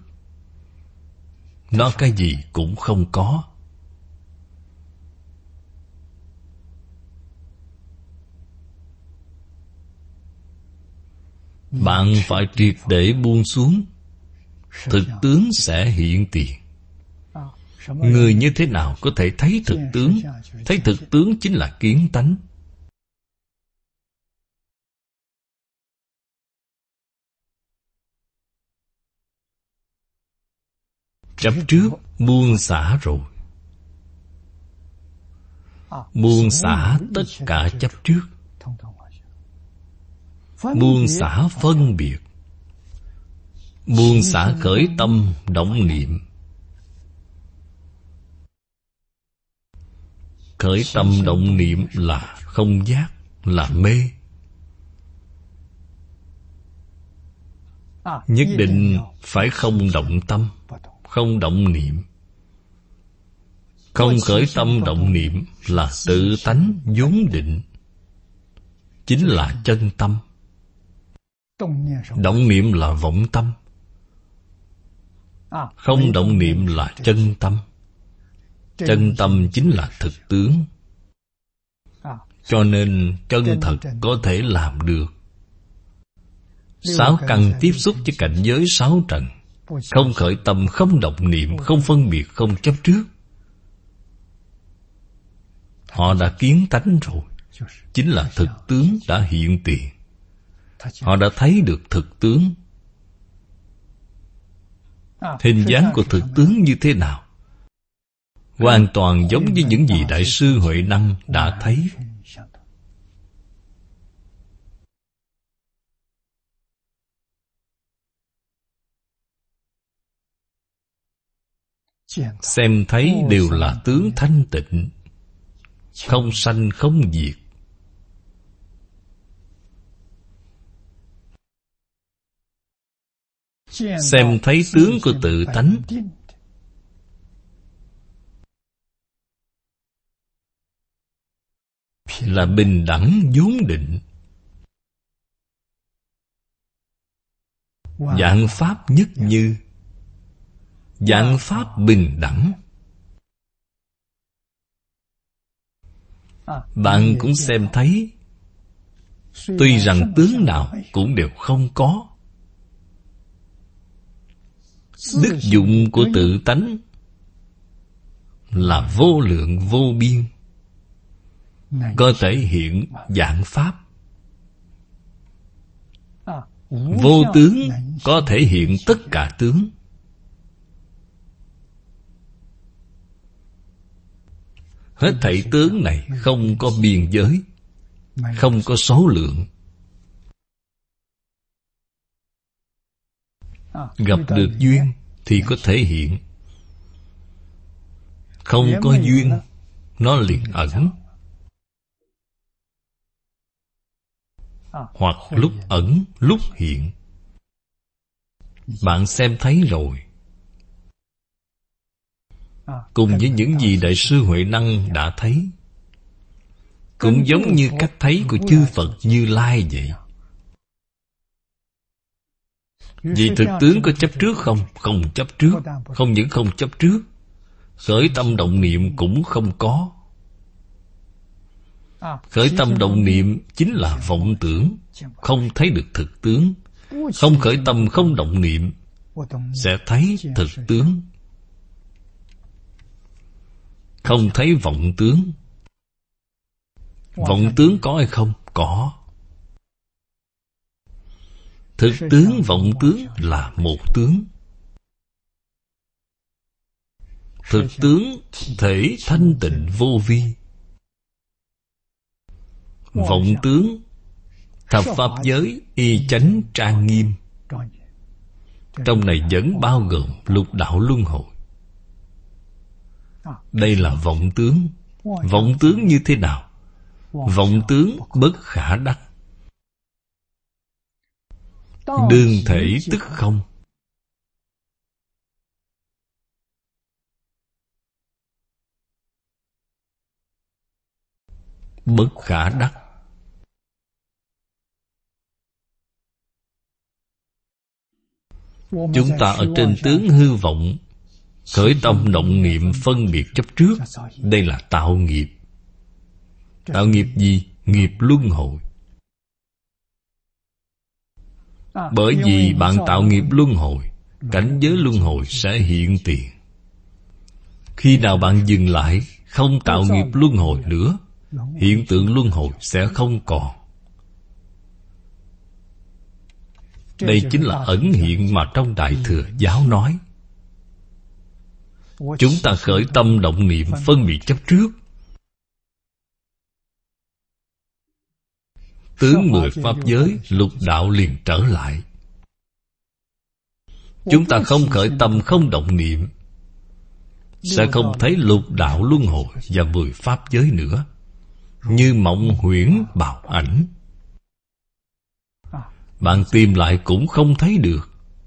nó cái gì cũng không có. Bạn phải triệt để buông xuống, thực tướng sẽ hiện tiền. Người như thế nào có thể thấy thực tướng? Thấy thực tướng chính là kiến tánh. Chấp trước buông xả rồi, buông xả tất cả chấp trước, buông xả phân biệt, buông xả khởi tâm động niệm. Khởi tâm động niệm là không giác, là mê. Nhất định phải không động tâm, không động niệm. Không khởi tâm động niệm là tự tánh vốn định, chính là chân tâm. Động niệm là vọng tâm, không động niệm là chân tâm. Chân tâm chính là thực tướng. Cho nên chân thật có thể làm được. 6 căn tiếp xúc với cảnh giới 6 trần, không khởi tâm, không động niệm, không phân biệt, không chấp trước. Họ đã kiến tánh rồi, chính là thực tướng đã hiện tiền. Họ đã thấy được thực tướng. Hình dáng của thực tướng như thế nào? Hoàn toàn giống như những gì Đại sư Huệ Năng đã thấy. Xem thấy đều là tướng thanh tịnh, không sanh không diệt. Xem thấy tướng của tự tánh là bình đẳng vốn định. Vạn pháp nhất như, vạn pháp bình đẳng. Bạn cũng xem thấy, tuy rằng tướng nào cũng đều không có. Đức dụng của tự tánh là vô lượng vô biên, có thể hiện vạn pháp. Vô tướng có thể hiện tất cả tướng. Hết thảy tướng này không có biên giới, không có số lượng. Gặp được duyên thì có thể hiện. Không có duyên, nó liền ẩn. Hoặc lúc ẩn, lúc hiện. Bạn xem thấy rồi. Cùng với những gì Đại sư Huệ Năng đã thấy, cũng giống như cách thấy của chư Phật Như Lai vậy. Vì thực tướng có chấp trước không? Không chấp trước. Không những không chấp trước, khởi tâm động niệm cũng không có. Khởi tâm động niệm chính là vọng tưởng, không thấy được thực tướng. Không khởi tâm không động niệm sẽ thấy thực tướng. Không thấy vọng tướng. Vọng tướng có hay không? Có. Thực tướng vọng tướng là một tướng. Thực tướng thể thanh tịnh vô vi. Vọng tướng thập pháp giới y chánh trang nghiêm. Trong này vẫn bao gồm lục đạo luân hồi. Đây là vọng tướng. Vọng tướng như thế nào? Vọng tướng bất khả đắc. Đương thể tức không. Bất khả đắc. Chúng ta ở trên tướng hư vọng khởi tâm động niệm phân biệt chấp trước. Đây là tạo nghiệp. Tạo nghiệp gì? Nghiệp luân hồi. Bởi vì bạn tạo nghiệp luân hồi, cảnh giới luân hồi sẽ hiện tiền. Khi nào bạn dừng lại, không tạo nghiệp luân hồi nữa, hiện tượng luân hồi sẽ không còn. Đây chính là ẩn hiện mà trong Đại Thừa Giáo nói. Chúng ta khởi tâm động niệm phân biệt chấp trước, tướng 10 pháp giới lục đạo liền trở lại. Chúng ta không khởi tâm không động niệm, sẽ không thấy lục đạo luân hồi và 10 pháp giới nữa. Như mộng huyễn bào ảnh, bạn tìm lại cũng không thấy được.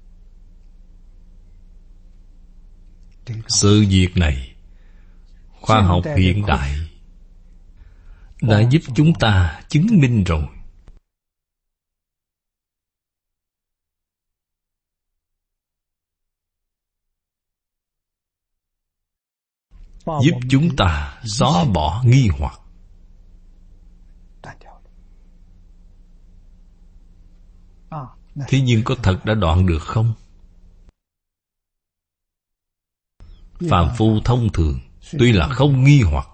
Sự việc này khoa học hiện đại đã giúp chúng ta chứng minh rồi. Giúp chúng ta xóa bỏ nghi hoặc. Thế nhưng có thật đã đoạn được không? Phàm phu thông thường tuy là không nghi hoặc,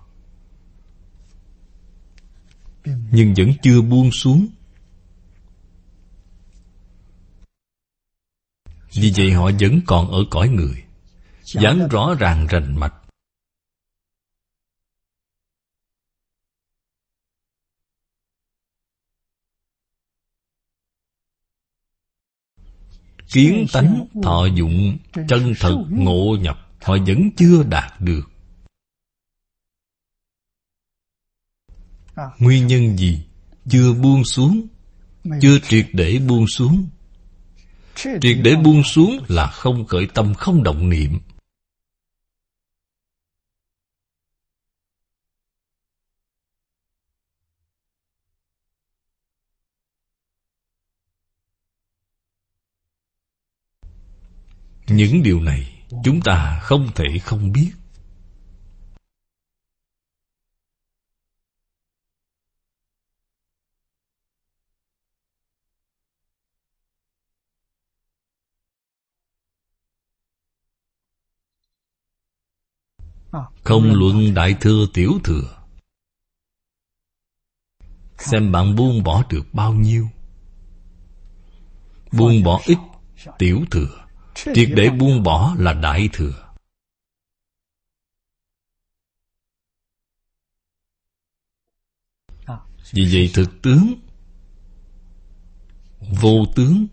nhưng vẫn chưa buông xuống. Vì vậy họ vẫn còn ở cõi người, giảng rõ ràng rành mạch. Kiến tánh thọ dụng chân thật ngộ nhập, họ vẫn chưa đạt được. Nguyên nhân gì? Chưa buông xuống, chưa triệt để buông xuống. Triệt để buông xuống là không khởi tâm không động niệm. Những điều này chúng ta không thể không biết. Không luận đại thừa tiểu thừa, xem bạn buông bỏ được bao nhiêu. Buông bỏ ít, tiểu thừa. Triệt để buông bỏ là đại thừa. Vì vậy thực tướng vô tướng,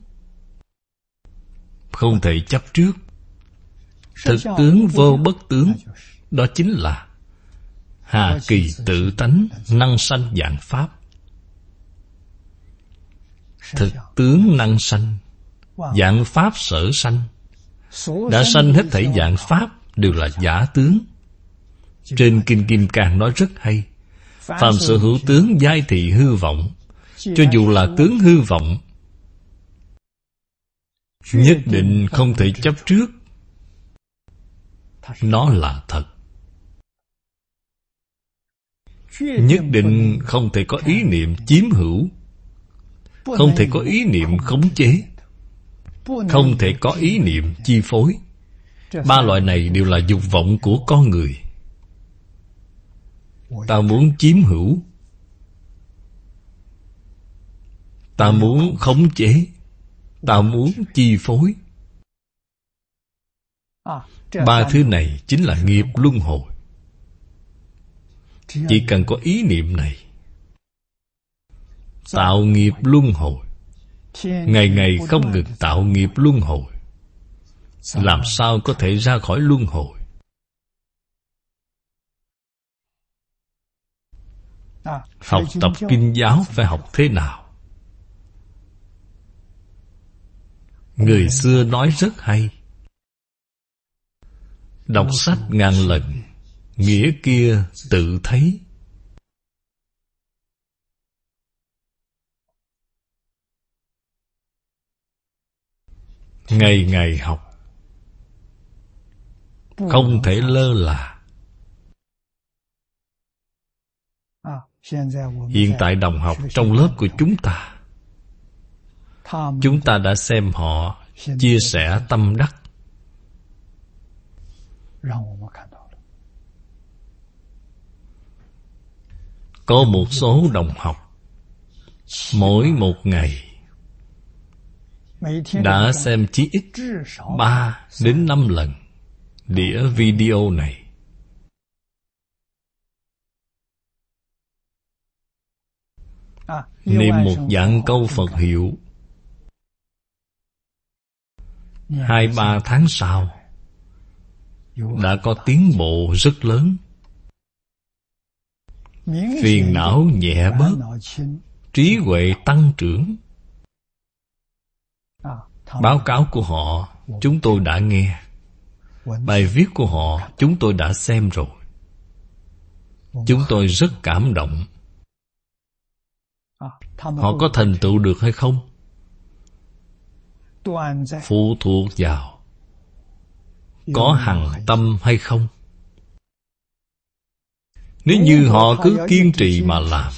không thể chấp trước. Thực tướng vô bất tướng, đó chính là hà kỳ tự tánh, năng sanh vạn pháp. Thực tướng năng sanh, vạn pháp sở sanh. Đã sanh hết thảy vạn pháp đều là giả tướng. Trên Kinh Kim Cang nói rất hay: phàm sở hữu tướng giai thị hư vọng. Cho dù là tướng hư vọng, nhất định không thể chấp trước, nó là thật. Nhất định không thể có ý niệm chiếm hữu, không thể có ý niệm khống chế, không thể có ý niệm chi phối. Ba loại này đều là dục vọng của con người. Ta muốn chiếm hữu, ta muốn khống chế, ta muốn chi phối. Ba thứ này chính là nghiệp luân hồi. Chỉ cần có ý niệm này, tạo nghiệp luân hồi, ngày ngày không ngừng tạo nghiệp luân hồi, làm sao có thể ra khỏi luân hồi? Học tập kinh giáo phải học thế nào? Người xưa nói rất hay: đọc sách ngàn lần, nghĩa kia tự thấy. Ngày ngày học, không thể lơ là. Hiện tại đồng học trong lớp của chúng ta đã xem họ chia sẻ tâm đắc. Có một số đồng học mỗi một ngày đã xem chí ít 3 đến 5 lần đĩa video này. Niệm một vạn câu Phật hiệu, 2-3 tháng sau đã có tiến bộ rất lớn. Phiền não nhẹ bớt, trí huệ tăng trưởng. Báo cáo của họ chúng tôi đã nghe, bài viết của họ chúng tôi đã xem rồi. Chúng tôi rất cảm động. Họ có thành tựu được hay không, phụ thuộc vào có hằng tâm hay không. Nếu như họ cứ kiên trì mà làm,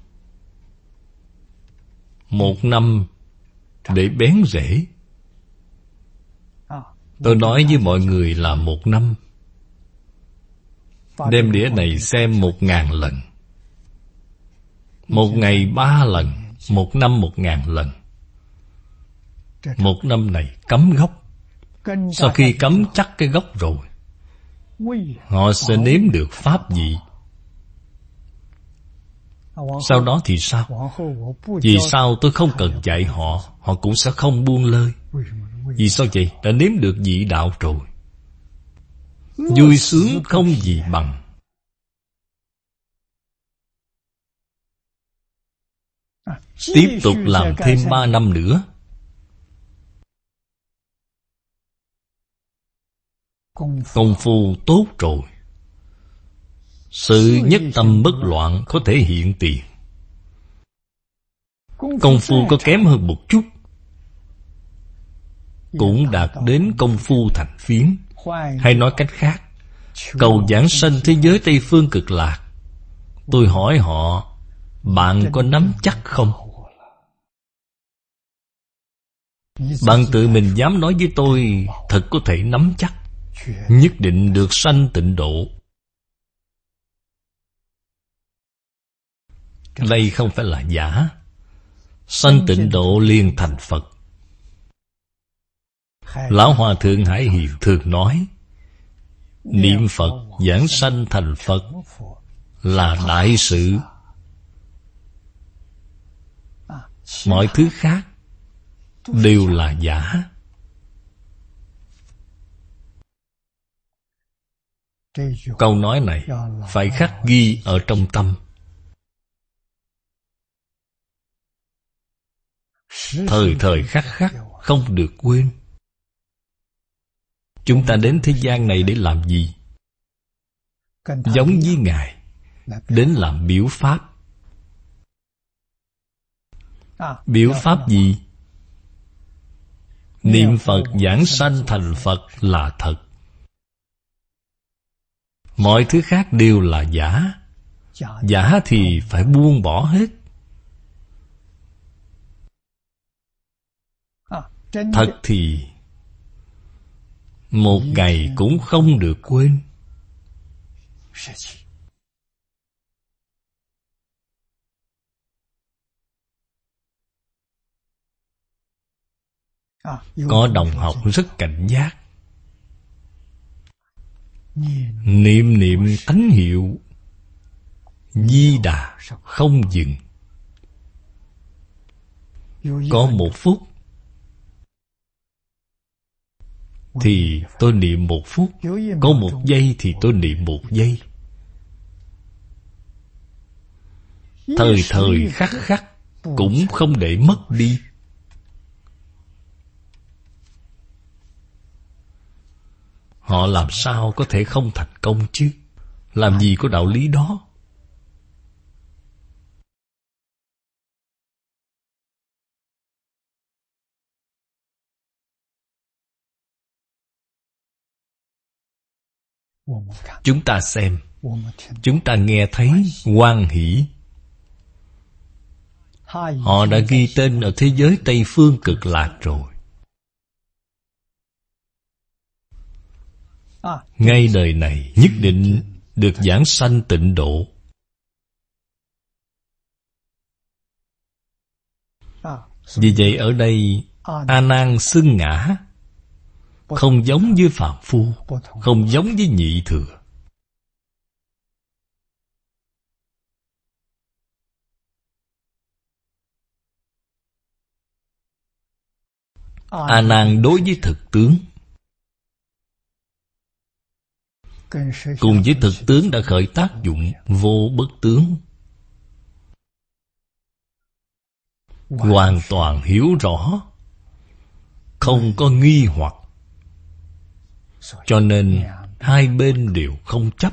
1 năm để bén rễ. Tôi nói với mọi người là 1 năm. Đem đĩa này xem 1000 lần, 1 ngày 3 lần, 1 năm 1000 lần. 1 năm này cắm gốc. Sau khi cắm chắc cái gốc rồi, họ sẽ nếm được pháp vị. Sau đó thì sao? Vì sao tôi không cần dạy họ, họ cũng sẽ không buông lơi. Vì sao vậy? Đã nếm được vị đạo rồi. Vui sướng không gì bằng. Tiếp tục làm thêm 3 năm nữa. Công phu tốt rồi, sự nhất tâm bất loạn có thể hiện tiền. Công phu có kém hơn một chút, cũng đạt đến công phu thành phiến. Hay nói cách khác, cầu giảng sanh thế giới Tây Phương Cực Lạc. Tôi hỏi họ, bạn có nắm chắc không? Bạn tự mình dám nói với tôi, thật có thể nắm chắc, nhất định được sanh tịnh độ. Đây không phải là giả. Sanh tịnh độ liền thành Phật. Lão Hòa Thượng Hải Hiền thường nói, niệm Phật giảng sanh thành Phật là đại sự. Mọi thứ khác đều là giả. Câu nói này phải khắc ghi ở trong tâm. Thời thời khắc khắc không được quên. Chúng ta đến thế gian này để làm gì? Giống với Ngài, đến làm biểu pháp. Biểu pháp gì? Niệm Phật giảng sanh thành Phật là thật. Mọi thứ khác đều là giả. Giả thì phải buông bỏ hết. Thật thì một ngày cũng không được quên. Có đồng học rất cảnh giác. Niệm niệm thánh hiệu Di Đà không dừng. Có 1 phút thì tôi niệm 1 phút. Có 1 giây thì tôi niệm 1 giây. Thời thời khắc khắc cũng không để mất đi. Họ làm sao có thể không thành công chứ? Làm gì có đạo lý đó? Chúng ta xem, chúng ta nghe thấy hoan hỷ. Họ đã ghi tên ở thế giới Tây Phương Cực Lạc rồi. Ngay đời này nhất định được giảng sanh tịnh độ. Vì vậy ở đây A Nan xưng ngã, không giống với phàm phu, không giống với nhị thừa. A Nan đối với thực tướng, cùng với thực tướng đã khởi tác dụng vô bất tướng. Hoàn toàn hiểu rõ, không có nghi hoặc. Cho nên hai bên đều không chấp.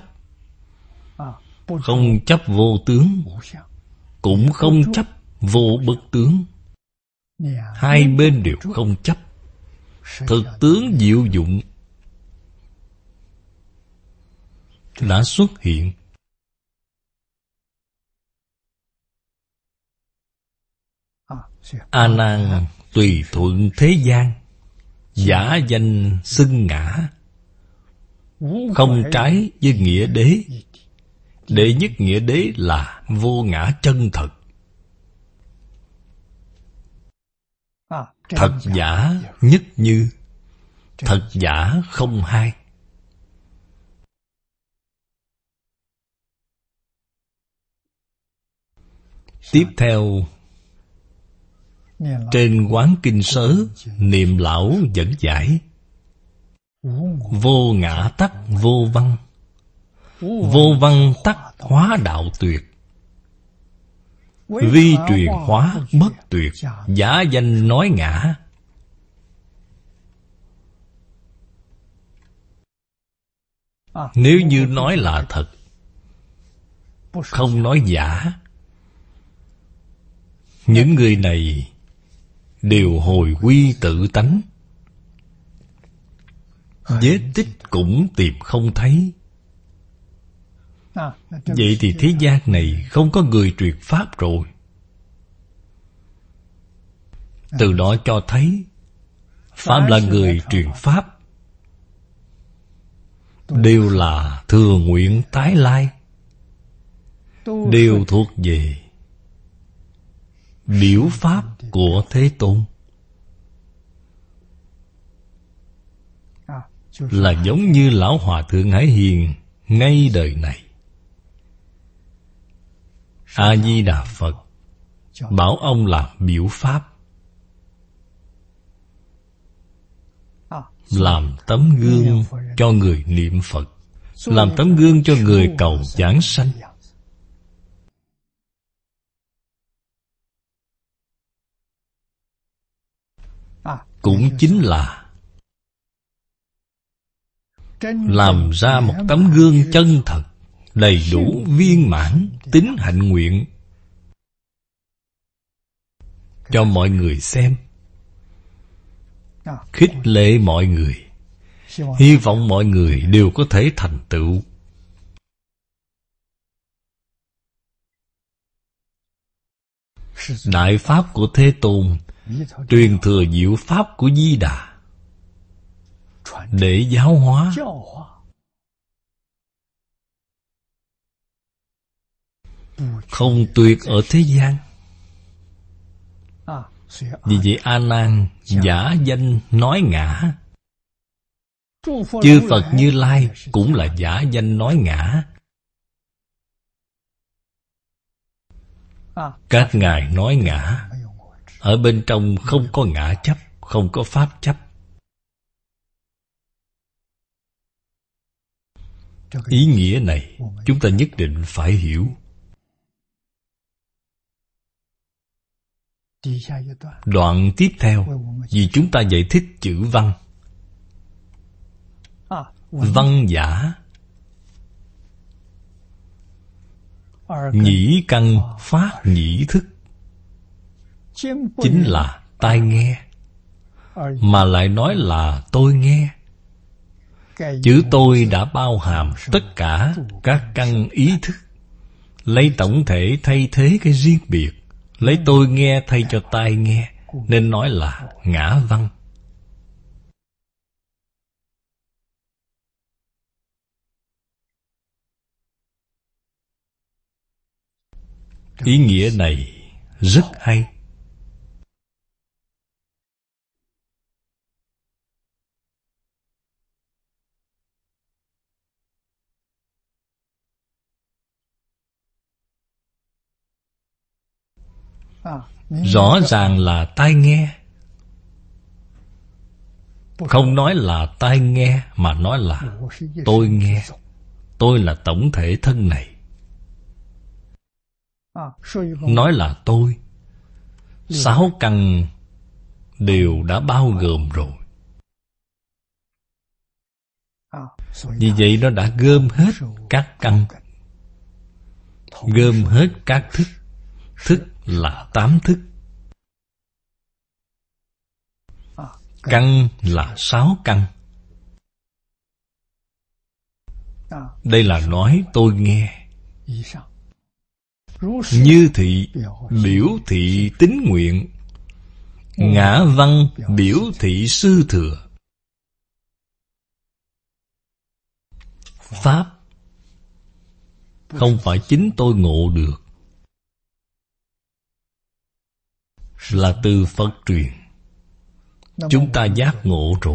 Không chấp vô tướng, cũng không chấp vô bất tướng. Hai bên đều không chấp. Thực tướng diệu dụng đã xuất hiện. A Nan tùy thuận thế gian, giả danh xưng ngã, không trái với nghĩa đế. Đệ nhất nghĩa đế là vô ngã chân thật. Thật giả nhất như, thật giả không hai. Tiếp theo, trên Quán Kinh Sớ, Niệm Lão dẫn giải: vô ngã tắc vô văn, vô văn tắc hóa đạo tuyệt, vi truyền hóa bất tuyệt, giả danh nói ngã. Nếu như nói là thật, không nói giả, những người này đều hồi quy tự tánh, vết tích cũng tìm không thấy. Vậy thì thế gian này không có người truyền pháp rồi. Từ đó cho thấy, phạm là người truyền pháp đều là thừa nguyện tái lai, đều thuộc về biểu pháp của Thế Tôn. Là giống như Lão Hòa Thượng Hải Hiền ngay đời này. A-di-đà Phật bảo ông làm biểu pháp, làm tấm gương cho người niệm Phật. làm tấm gương cho người cầu giảng sanh. Cũng chính là làm ra một tấm gương chân thật, đầy đủ viên mãn tín hạnh nguyện cho mọi người xem, khích lệ mọi người, hy vọng mọi người đều có thể thành tựu. Đại pháp của Thế Tôn truyền thừa diệu pháp của Di Đà để giáo hóa, không tuyệt ở thế gian. Vì vậy A Nan giả danh nói ngã, chư Phật Như Lai cũng là giả danh nói ngã. Các ngài nói ngã, ở bên trong không có ngã chấp, không có pháp chấp. Ý nghĩa này chúng ta nhất định phải hiểu. Đoạn tiếp theo vì chúng ta giải thích chữ văn. Văn giả, nhĩ căn phát nhĩ thức, chính là tai nghe, mà lại nói là tôi nghe. Chữ tôi đã bao hàm tất cả các căn ý thức, lấy tổng thể thay thế cái riêng biệt, lấy tôi nghe thay cho tai nghe, nên nói là ngã văn. Ý nghĩa này rất hay. Rõ ràng là tai nghe, không nói là tai nghe, mà nói là tôi nghe. Tôi là tổng thể thân này. Nói là tôi, 6 căn đều đã bao gồm rồi. Vì vậy nó đã gom hết các căn, gom hết các thức. Thức là 8 thức, căn là 6 căn. Đây là nói tôi nghe. Như thị biểu thị tín nguyện, ngã văn biểu thị sư thừa. Pháp không phải chính tôi ngộ được, là từ Phật truyền. Chúng ta giác ngộ rồi,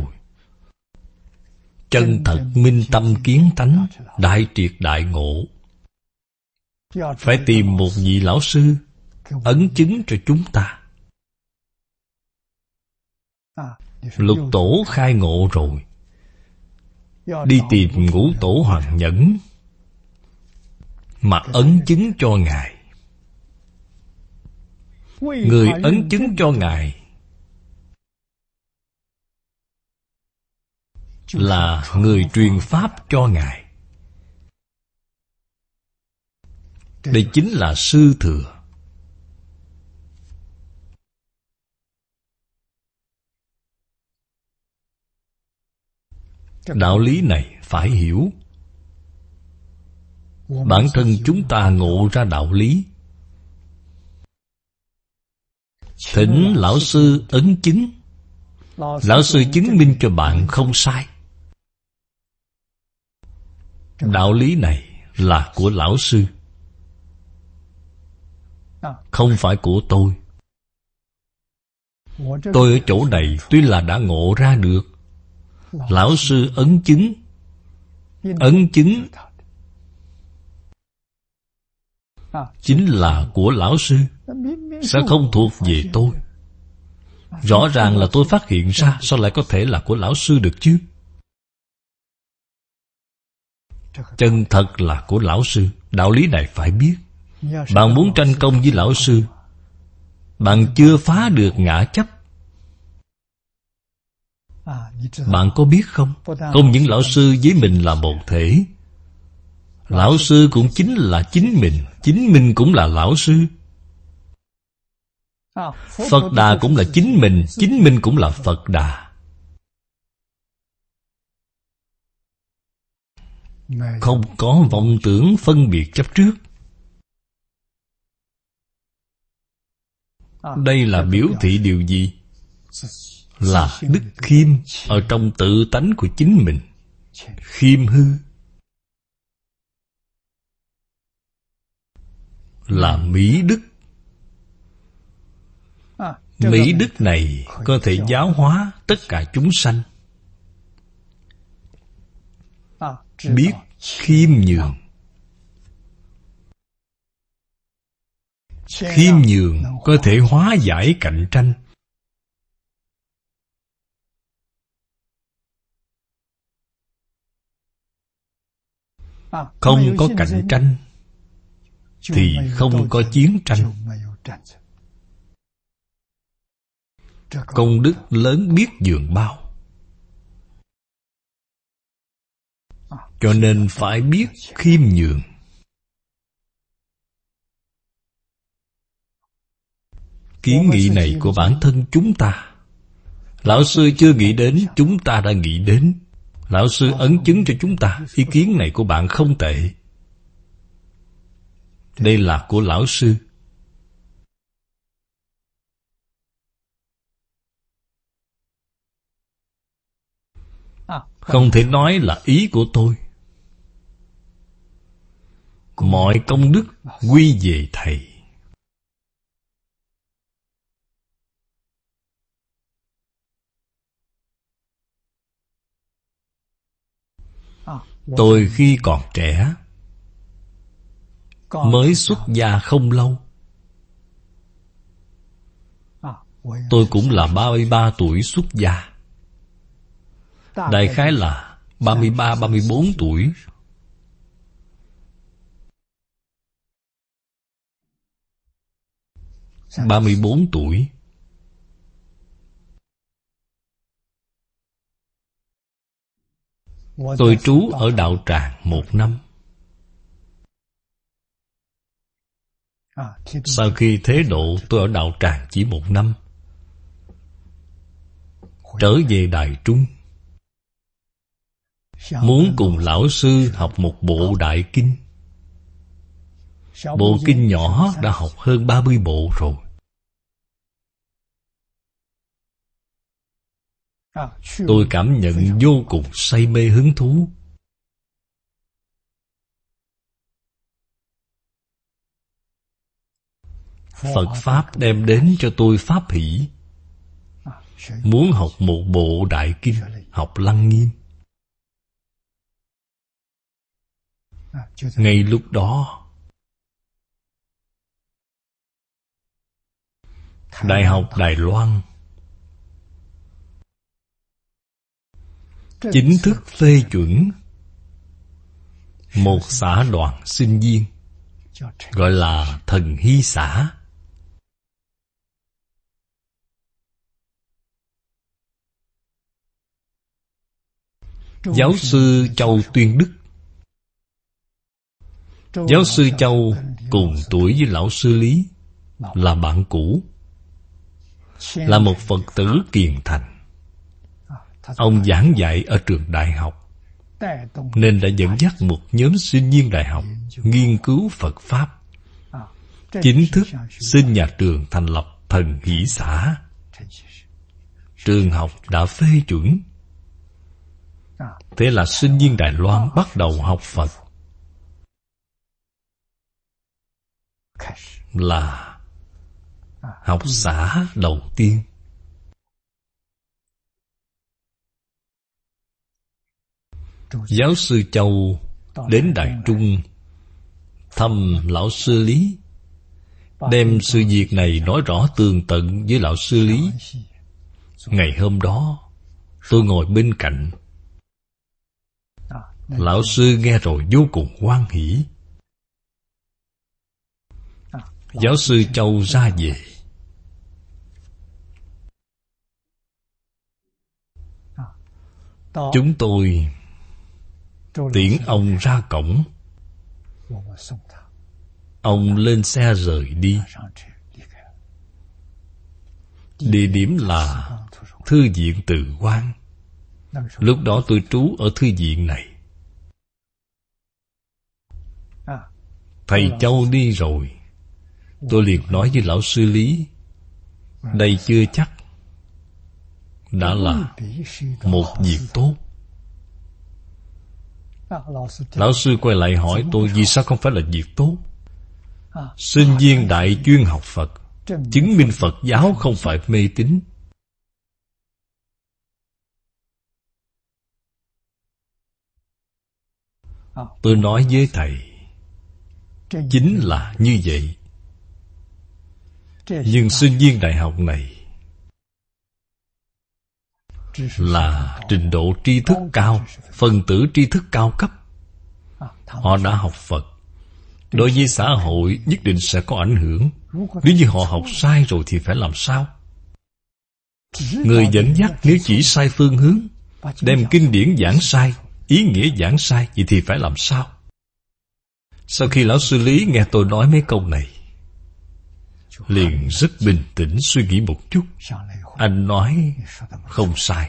chân thật minh tâm kiến tánh, đại triệt đại ngộ. Phải tìm một vị lão sư ấn chứng cho chúng ta. Lục tổ khai ngộ rồi, đi tìm ngũ tổ Hoàng Nhẫn mà ấn chứng cho ngài. Người ấn chứng cho ngài là người truyền pháp cho ngài. Đây chính là sư thừa. Đạo lý này phải hiểu. Bản thân chúng ta ngộ ra đạo lý, thỉnh lão sư ấn chứng. Lão sư chứng minh cho bạn không sai. Đạo lý này là của lão sư, không phải của tôi. Tôi ở chỗ này tuy là đã ngộ ra được, lão sư ấn chứng. Ấn chứng chính là của lão sư, sẽ không thuộc về tôi. Rõ ràng là tôi phát hiện ra, sao lại có thể là của lão sư được chứ? chân thật là của lão sư. Đạo lý này phải biết. Bạn muốn tranh công với lão sư, bạn chưa phá được ngã chấp. Bạn có biết không? Không những lão sư với mình là một thể, lão sư cũng chính là chính mình cũng là lão sư. Phật Đà cũng là chính mình cũng là Phật Đà. Không có vọng tưởng phân biệt chấp trước. Đây là biểu thị điều gì? Là đức khiêm ở trong tự tánh của chính mình. Khiêm hư là mỹ đức. Mỹ đức này có thể giáo hóa tất cả chúng sanh. Biết khiêm nhường. Khiêm nhường có thể hóa giải cạnh tranh. Không có cạnh tranh thì không có chiến tranh. Công đức lớn biết dường bao. Cho nên phải biết khiêm nhường. Kiến nghị này của bản thân chúng ta, lão sư chưa nghĩ đến, chúng ta đã nghĩ đến. Lão sư ấn chứng cho chúng ta, ý kiến này của bạn không tệ. Đây là của lão sư. Không thể nói là ý của tôi. Mọi công đức quy về Thầy. Tôi khi còn trẻ, mới xuất gia không lâu, tôi cũng là 33 tuổi xuất gia. Đại khái là 33-34 tuổi. Tôi trú ở đạo tràng 1 năm. Sau khi thế độ, tôi ở đạo tràng chỉ 1 năm. Trở về Đài Trung, muốn cùng lão sư học một bộ đại kinh. Bộ kinh nhỏ đã học hơn 30 bộ rồi. Tôi cảm nhận vô cùng say mê hứng thú. Phật Pháp đem đến cho tôi pháp hỷ. Muốn học một bộ đại kinh, học Lăng Nghiêm. Ngay lúc đó, Đại học Đài Loan chính thức phê chuẩn một xã đoàn sinh viên, gọi là Thần Hy xã. Giáo sư Châu Tuyên Đức, giáo sư Châu cùng tuổi với lão sư Lý, là bạn cũ, là một Phật tử kiền thành. Ông giảng dạy ở trường đại học, nên đã dẫn dắt một nhóm sinh viên đại học nghiên cứu Phật Pháp. Chính thức xin nhà trường thành lập Thần Hỷ xã. Trường học đã phê chuẩn. Thế là sinh viên Đài Loan bắt đầu học Phật. Là học xã đầu tiên. Giáo sư Châu đến Đại Trung thăm lão sư Lý, đem sự việc này nói rõ tường tận với lão sư Lý. Ngày hôm đó, tôi ngồi bên cạnh. Lão sư nghe rồi vô cùng hoan hỉ. Giáo sư Châu ra về. Chúng tôi tiễn ông ra cổng. Ông lên xe rời đi. Địa điểm là Thư viện Từ Quan. Lúc đó tôi trú ở thư viện này. Thầy Châu đi rồi, tôi liền nói với lão sư Lý, đây chưa chắc đã là một việc tốt. Lão sư quay lại hỏi tôi vì sao không phải là việc tốt. Sinh viên đại chuyên học Phật, chứng minh Phật giáo không phải mê tín. Tôi nói với thầy, chính là như vậy. Nhưng sinh viên đại học này là trình độ tri thức cao, phần tử tri thức cao cấp. Họ đã học Phật, đối với xã hội nhất định sẽ có ảnh hưởng. Nếu như họ học sai rồi thì phải làm sao? Người dẫn dắt nếu chỉ sai phương hướng, đem kinh điển giảng sai, ý nghĩa giảng sai, vậy thì phải làm sao? Sau khi lão sư Lý nghe tôi nói mấy câu này, liền rất bình tĩnh suy nghĩ một chút. Anh nói không sai.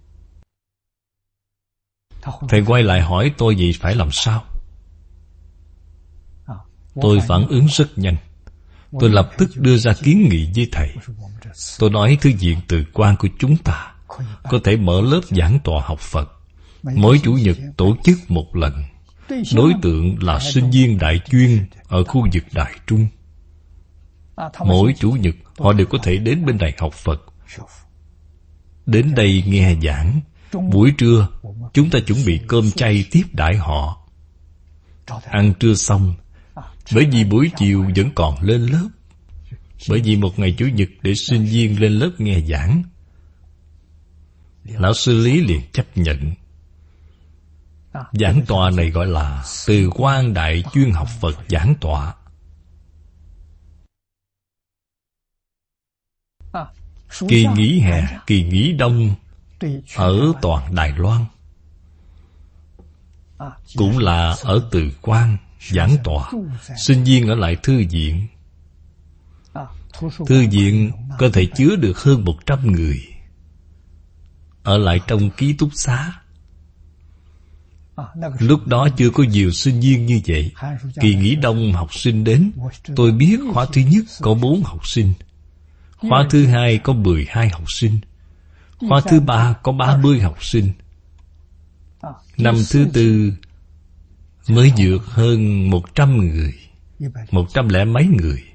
Thầy quay lại hỏi tôi vậy phải làm sao? Tôi phản ứng rất nhanh. Tôi lập tức đưa ra kiến nghị với thầy. Tôi nói Thư viện Từ Quan của chúng ta có thể mở lớp giảng tọa học Phật, mỗi Chủ nhật tổ chức một lần. Đối tượng là sinh viên đại chuyên ở khu vực Đại Trung. Mỗi Chủ nhật họ đều có thể đến bên này học Phật, đến đây nghe giảng. Buổi trưa chúng ta chuẩn bị cơm chay tiếp đãi họ. Ăn trưa xong, bởi vì buổi chiều vẫn còn lên lớp, bởi vì một ngày Chủ nhật để sinh viên lên lớp nghe giảng. Lão sư Lý liền chấp nhận. Giảng tọa này gọi là Từ Quan Đại Chuyên học Phật giảng tọa. Kỳ nghỉ hè, kỳ nghỉ đông ở toàn Đài Loan cũng là ở Từ Quan giảng tọa. Sinh viên ở lại thư viện. Thư viện có thể chứa được hơn 100 người ở lại trong ký túc xá. Lúc đó chưa có nhiều sinh viên như vậy. Kỳ nghỉ đông học sinh đến. Tôi biết khóa thứ nhất có 4 học sinh, khóa thứ hai có 12 học sinh, khóa thứ ba có 30 học sinh. Năm thứ tư mới vượt hơn 100 người, 100 mấy người.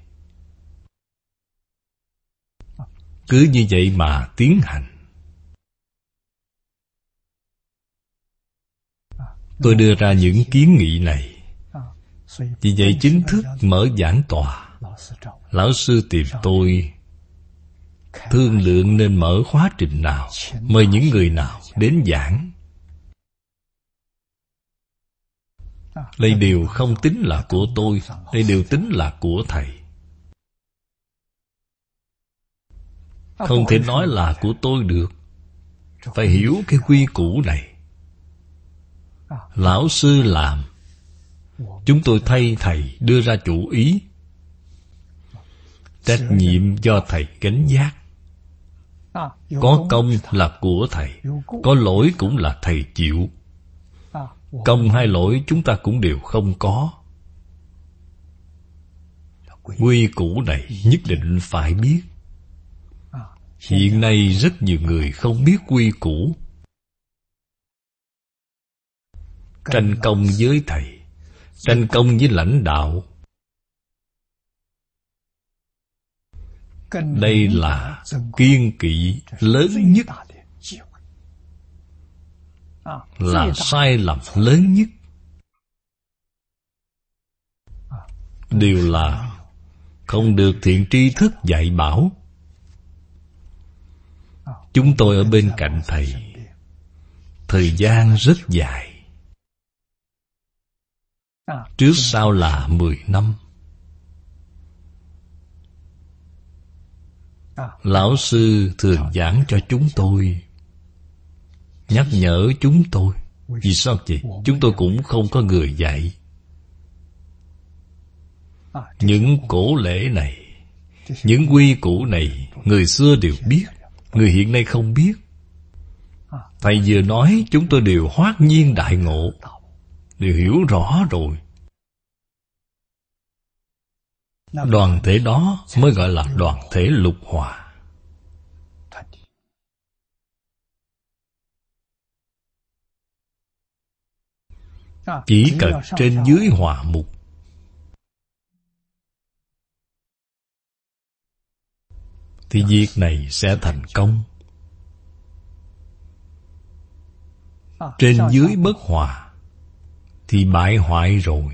Cứ như vậy mà tiến hành. Tôi đưa ra những kiến nghị này. Vì vậy chính thức mở giảng tọa. Lão sư tìm tôi thương lượng nên mở khóa trình nào, mời những người nào đến giảng. Đây đều không tính là của tôi, đây đều tính là của thầy. Không thể nói là của tôi được. Phải hiểu cái quy củ này. Lão sư làm, chúng tôi thay thầy đưa ra chủ ý. Trách nhiệm do thầy gánh vác. Có công là của thầy, có lỗi cũng là thầy chịu. Công hay lỗi chúng ta cũng đều không có. Quy củ này nhất định phải biết. Hiện nay rất nhiều người không biết quy củ. Tranh công với thầy, tranh công với lãnh đạo. Đây là kiêng kỵ lớn nhất, là sai lầm lớn nhất. Đều là không được thiện tri thức dạy bảo. Chúng tôi ở bên cạnh thầy thời gian rất dài. Trước sau là 10 năm. Lão sư thường giảng cho chúng tôi, nhắc nhở chúng tôi. Vì sao vậy? Chúng tôi cũng không có người dạy. Những cổ lễ này, những quy củ này, người xưa đều biết, người hiện nay không biết. Thầy vừa nói chúng tôi đều hoát nhiên đại ngộ, đều hiểu rõ rồi. Đoàn thể đó mới gọi là đoàn thể lục hòa. Chỉ cần trên dưới hòa mục, thì việc này sẽ thành công. Trên dưới bất hòa thì bại hoại rồi.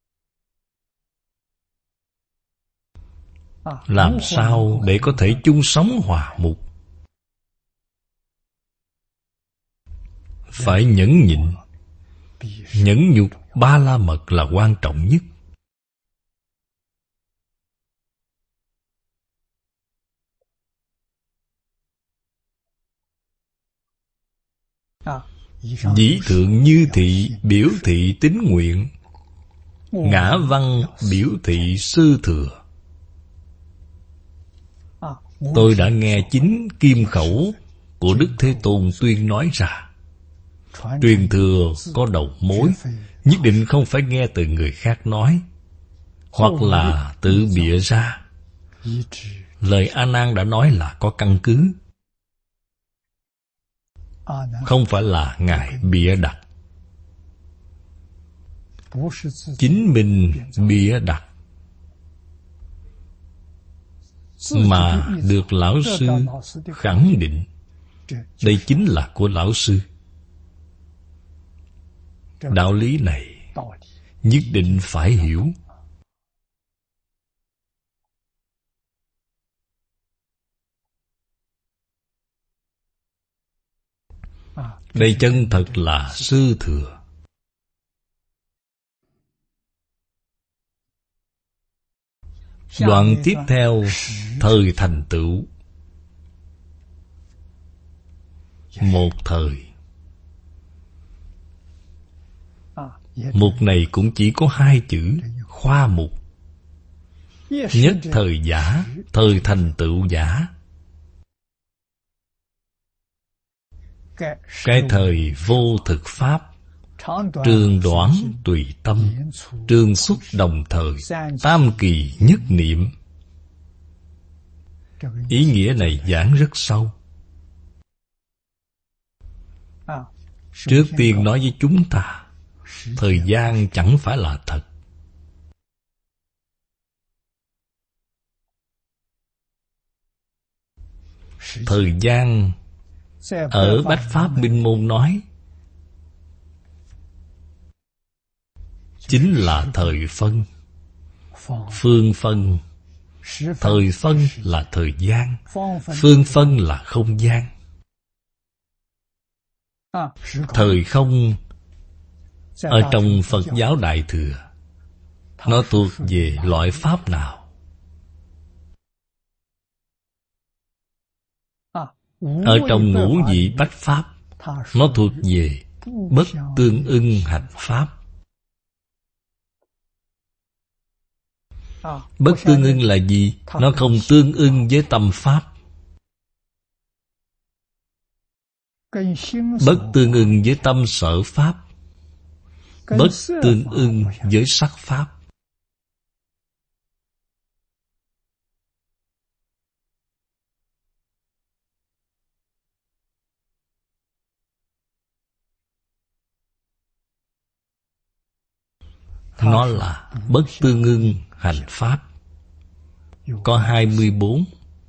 Làm sao để có thể chung sống hòa mục? Phải nhẫn nhịn. Nhẫn nhục ba la mật là quan trọng nhất. Dĩ thượng như thị biểu thị tín nguyện, ngã văn biểu thị sư thừa. Tôi đã nghe chính kim khẩu của Đức Thế Tôn tuyên nói ra. Truyền thừa có đầu mối, nhất định không phải nghe từ người khác nói, hoặc là tự bịa ra. Lời A Nan đã nói là có căn cứ, không phải là Ngài bịa đặt. Chính mình bịa đặt, mà được lão sư khẳng định đây chính là của lão sư. Đạo lý này nhất định phải hiểu. Đây chân thật là sư thừa. Đoạn tiếp theo, thời thành tựu. Một thời. Mục này cũng chỉ có 2 chữ, khoa mục. Nhất thời giả, thời thành tựu giả. Cái thời vô thực pháp, trường đoạn tùy tâm, trường xuất đồng thời, tam kỳ nhất niệm. Ý nghĩa này giảng rất sâu. Trước tiên nói với chúng ta, thời gian chẳng phải là thật. Thời gian ở Bách Pháp Minh Môn nói chính là thời phân, phương phân. Thời phân là thời gian, phương phân là không gian. Thời không ở trong Phật giáo Đại Thừa, nó thuộc về loại pháp nào? Ở trong ngũ vị bách pháp, nó thuộc về bất tương ưng hành pháp. Bất tương ưng là gì? Nó không tương ưng với tâm pháp. Bất tương ưng với tâm sở pháp, bất tương ưng với sắc pháp. Nó là bất tương ưng hành pháp. Có 24.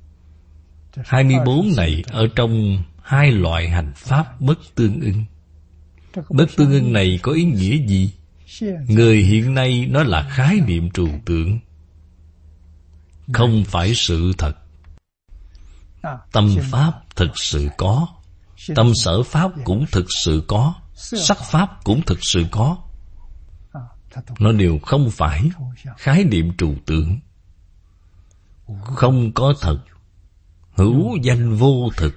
24 này ở trong 2 loại hành pháp bất tương ưng. Bất tương ưng này có ý nghĩa gì? Người hiện nay nó là khái niệm trừu tượng, không phải sự thật. Tâm pháp thực sự có, tâm sở pháp cũng thực sự có, sắc pháp cũng thực sự có. nó đều không phải khái niệm trừu tượng, không có thật, hữu danh vô thực.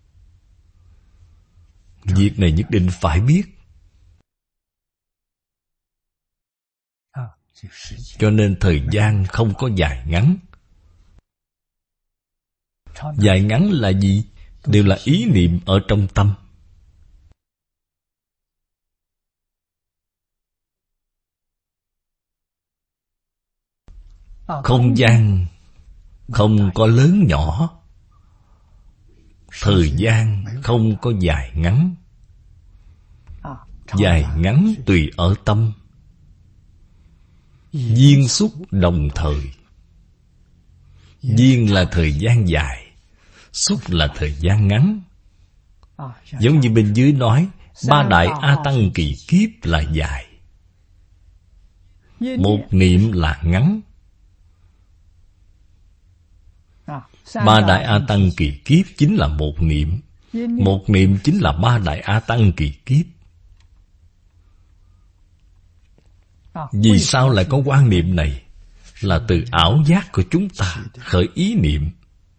Việc này nhất định phải biết. Cho nên thời gian không có dài ngắn. Dài ngắn là gì? Đều là ý niệm ở trong tâm. Không gian không có lớn nhỏ, thời gian không có dài ngắn. Dài ngắn tùy ở tâm. Duyên xúc đồng thời. Duyên là thời gian dài, xúc là thời gian ngắn. Giống như bên dưới nói, 3 đại A Tăng kỳ kiếp là dài, 1 niệm là ngắn. 3 đại A Tăng kỳ kiếp chính là 1 niệm. 1 niệm chính là 3 đại A Tăng kỳ kiếp. Vì sao lại có quan niệm này? Là từ ảo giác của chúng ta khởi ý niệm.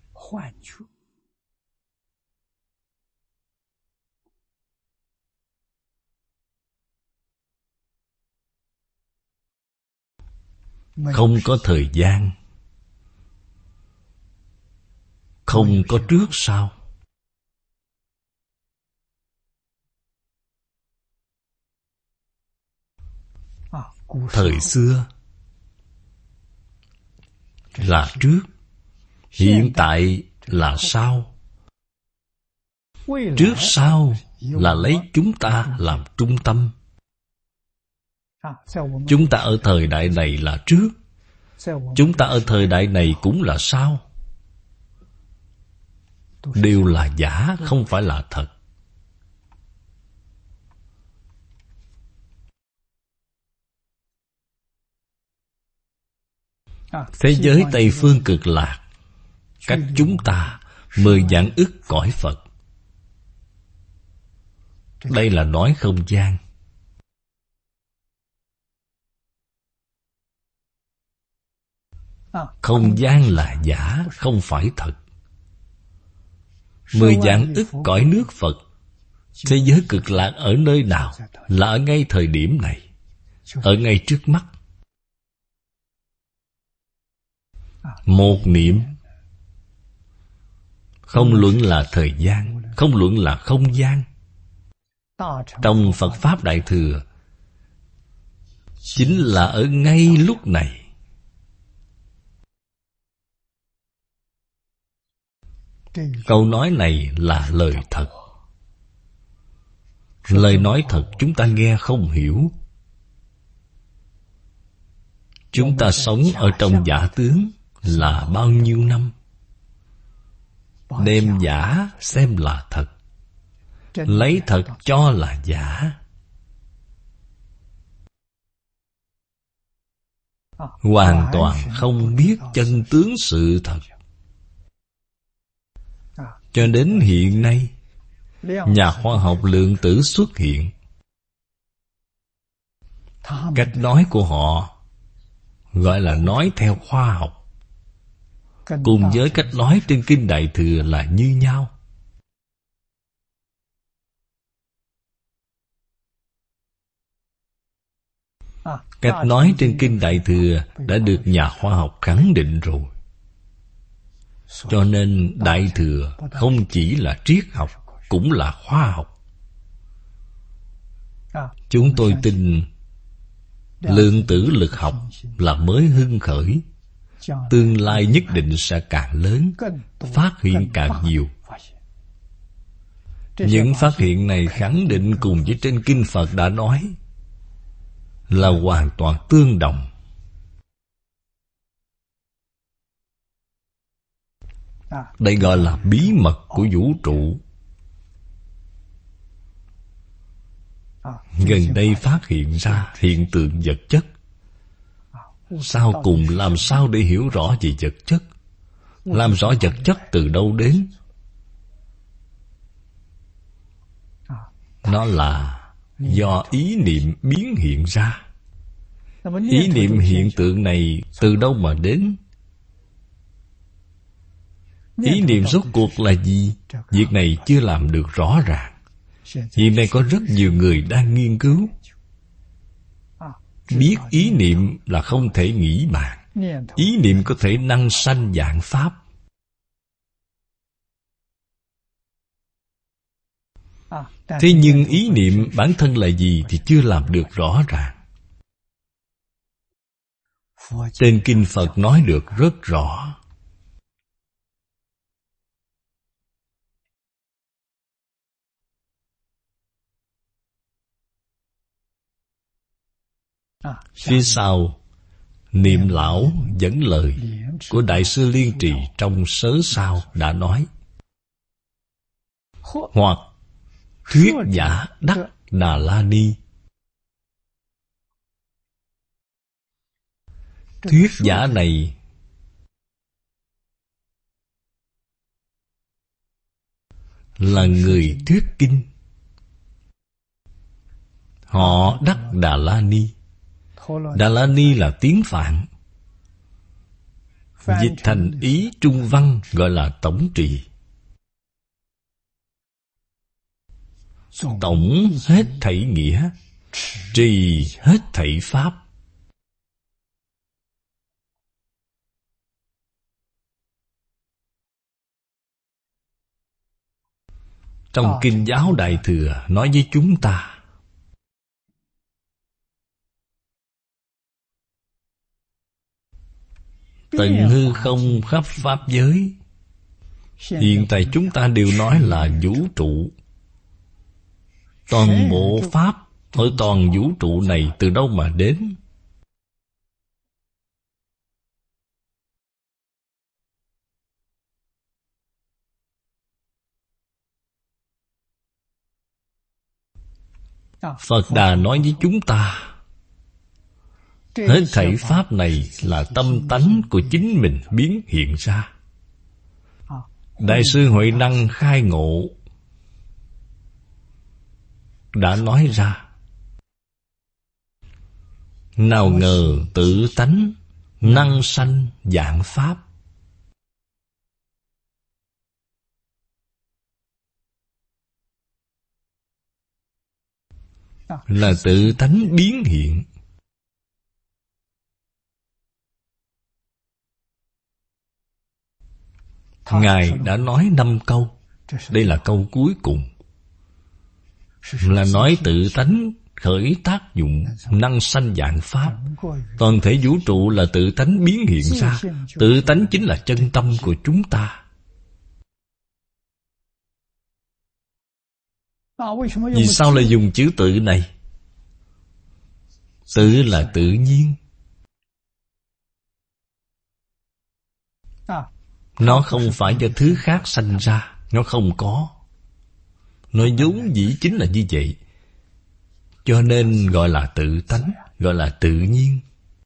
Không có thời gian, không có trước sau. Thời xưa là trước, hiện tại là sau. Trước sau là lấy chúng ta làm trung tâm. Chúng ta ở thời đại này là trước, chúng ta ở thời đại này cũng là sau. Đều là giả, không phải là thật. Thế giới Tây Phương Cực Lạc cách chúng ta 10 vạn ức cõi Phật. Đây là nói không gian. Không gian là giả, không phải thật. 10 vạn ức cõi nước Phật. Thế giới Cực Lạc ở nơi nào? Là ở ngay thời điểm này, ở ngay trước mắt. 1 niệm. Không luận là thời gian, không luận là không gian. Trong Phật Pháp Đại Thừa chính là ở ngay lúc này. Câu nói này là lời thật. Lời nói thật chúng ta nghe không hiểu. Chúng ta sống ở trong giả tướng là bao nhiêu năm? Đem giả xem là thật, lấy thật cho là giả. Hoàn toàn không biết chân tướng sự thật. Cho đến hiện nay, nhà khoa học lượng tử xuất hiện. Cách nói của họ gọi là nói theo khoa học, cùng với cách nói trên Kinh Đại Thừa là như nhau. Cách nói trên Kinh Đại Thừa đã được nhà khoa học khẳng định rồi. Cho nên Đại Thừa không chỉ là triết học, cũng là khoa học. Chúng tôi tin lượng tử lực học là mới hưng khởi, tương lai nhất định sẽ càng lớn, phát hiện càng nhiều. Những phát hiện này khẳng định cùng với trên Kinh Phật đã nói là hoàn toàn tương đồng. Đây gọi là bí mật của vũ trụ. Gần đây phát hiện ra hiện tượng vật chất. Sau cùng làm sao để hiểu rõ về vật chất? Làm rõ vật chất từ đâu đến? Nó là do ý niệm biến hiện ra. Ý niệm hiện tượng này từ đâu mà đến? Ý niệm rốt cuộc là gì? Việc này chưa làm được rõ ràng. Hiện nay có rất nhiều người đang nghiên cứu. Biết ý niệm là không thể nghĩ bàn. Ý niệm có thể năng sanh vạn pháp. Thế nhưng ý niệm bản thân là gì thì chưa làm được rõ ràng. Trên kinh Phật nói được rất rõ. Phía sau, Niệm Lão dẫn lời của Đại sư Liên Trì trong Sớ Sao đã nói: hoặc thuyết giả đắc Đà La Ni. Thuyết giả này là người thuyết kinh. Họ đắc Đà La Ni. Đà La Ni là tiếng Phạn, dịch thành ý trung văn gọi là tổng trì. Tổng hết thảy nghĩa, trì hết thảy pháp. Trong Kinh Giáo Đại Thừa nói với chúng ta: tận hư không khắp pháp giới. Hiện tại chúng ta đều nói là vũ trụ. Toàn bộ pháp ở toàn vũ trụ này từ đâu mà đến? Phật Đà nói với chúng ta: hết thảy pháp này là tâm tánh của chính mình biến hiện ra. Đại sư Huệ Năng khai ngộ đã nói ra: nào ngờ tự tánh năng sanh vạn pháp. Là tự tánh biến hiện. Ngài đã nói 5 câu. Đây là câu cuối cùng, là nói tự tánh khởi tác dụng năng sanh vạn pháp. Toàn thể vũ trụ là tự tánh biến hiện ra. Tự tánh chính là chân tâm của chúng ta. Vì sao lại dùng chữ tự này? Tự là tự nhiên. Nó không phải do thứ khác sanh ra. Nó không có. Nó vốn dĩ chính là như vậy. Cho nên gọi là tự tánh, gọi là tự nhiên.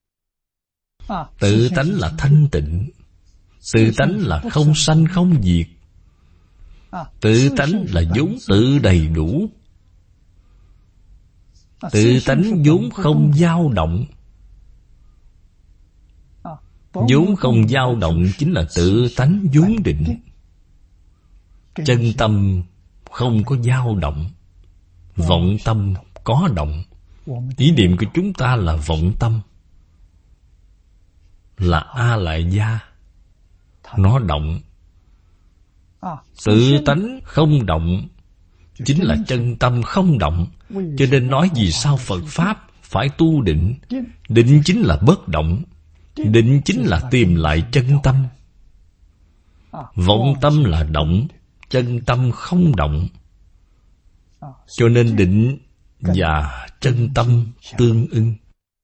Tự tánh là thanh tịnh. Tự tánh là không sanh không diệt. Tự tánh là vốn tự đầy đủ. Tự tánh vốn không dao động. Vốn không dao động chính là tự tánh vốn định. Chân tâm không có dao động. Vọng tâm có động. Ý niệm của chúng ta là vọng tâm, là A Lại Gia. Nó động. Tự tánh không động chính là chân tâm không động. Cho nên nói vì sao Phật Pháp phải tu định. Định chính là bất động. Định chính là tìm lại chân tâm. Vọng tâm là động, chân tâm không động. Cho nên định và chân tâm tương ưng.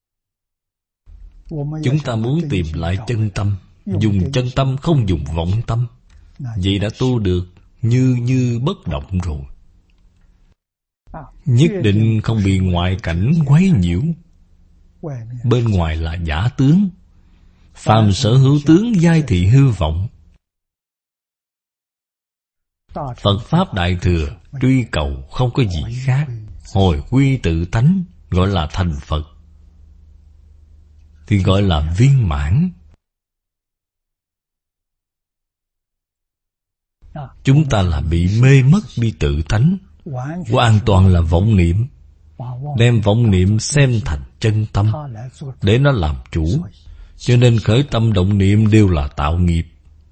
Chúng ta muốn tìm lại chân tâm, dùng chân tâm không dùng vọng tâm. Vậy đã tu được như bất động rồi. Nhất định không bị ngoại cảnh quấy nhiễu. Bên ngoài là giả tướng. Phàm sở hữu tướng giai thị hư vọng. Phật Pháp Đại Thừa truy cầu không có gì khác. Hồi quy tự tánh gọi là thành Phật. thì gọi là viên mãn. Chúng ta là bị mê mất đi tự tánh, hoàn toàn là vọng niệm, đem vọng niệm xem thành chân tâm để nó làm chủ. Cho nên khởi tâm động niệm đều là tạo nghiệp.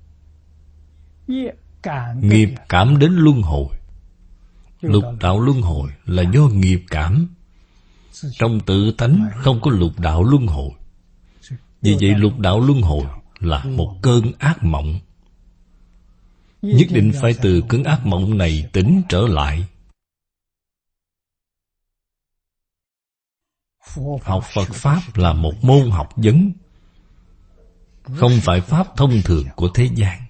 Nghiệp cảm đến luân hồi. Lục đạo luân hồi là do nghiệp cảm. Trong tự tánh không có lục đạo luân hồi. Vì vậy lục đạo luân hồi là một cơn ác mộng. Nhất định phải từ cơn ác mộng này tỉnh trở lại. Học Phật Pháp là một môn học vấn, không phải Pháp thông thường của thế gian.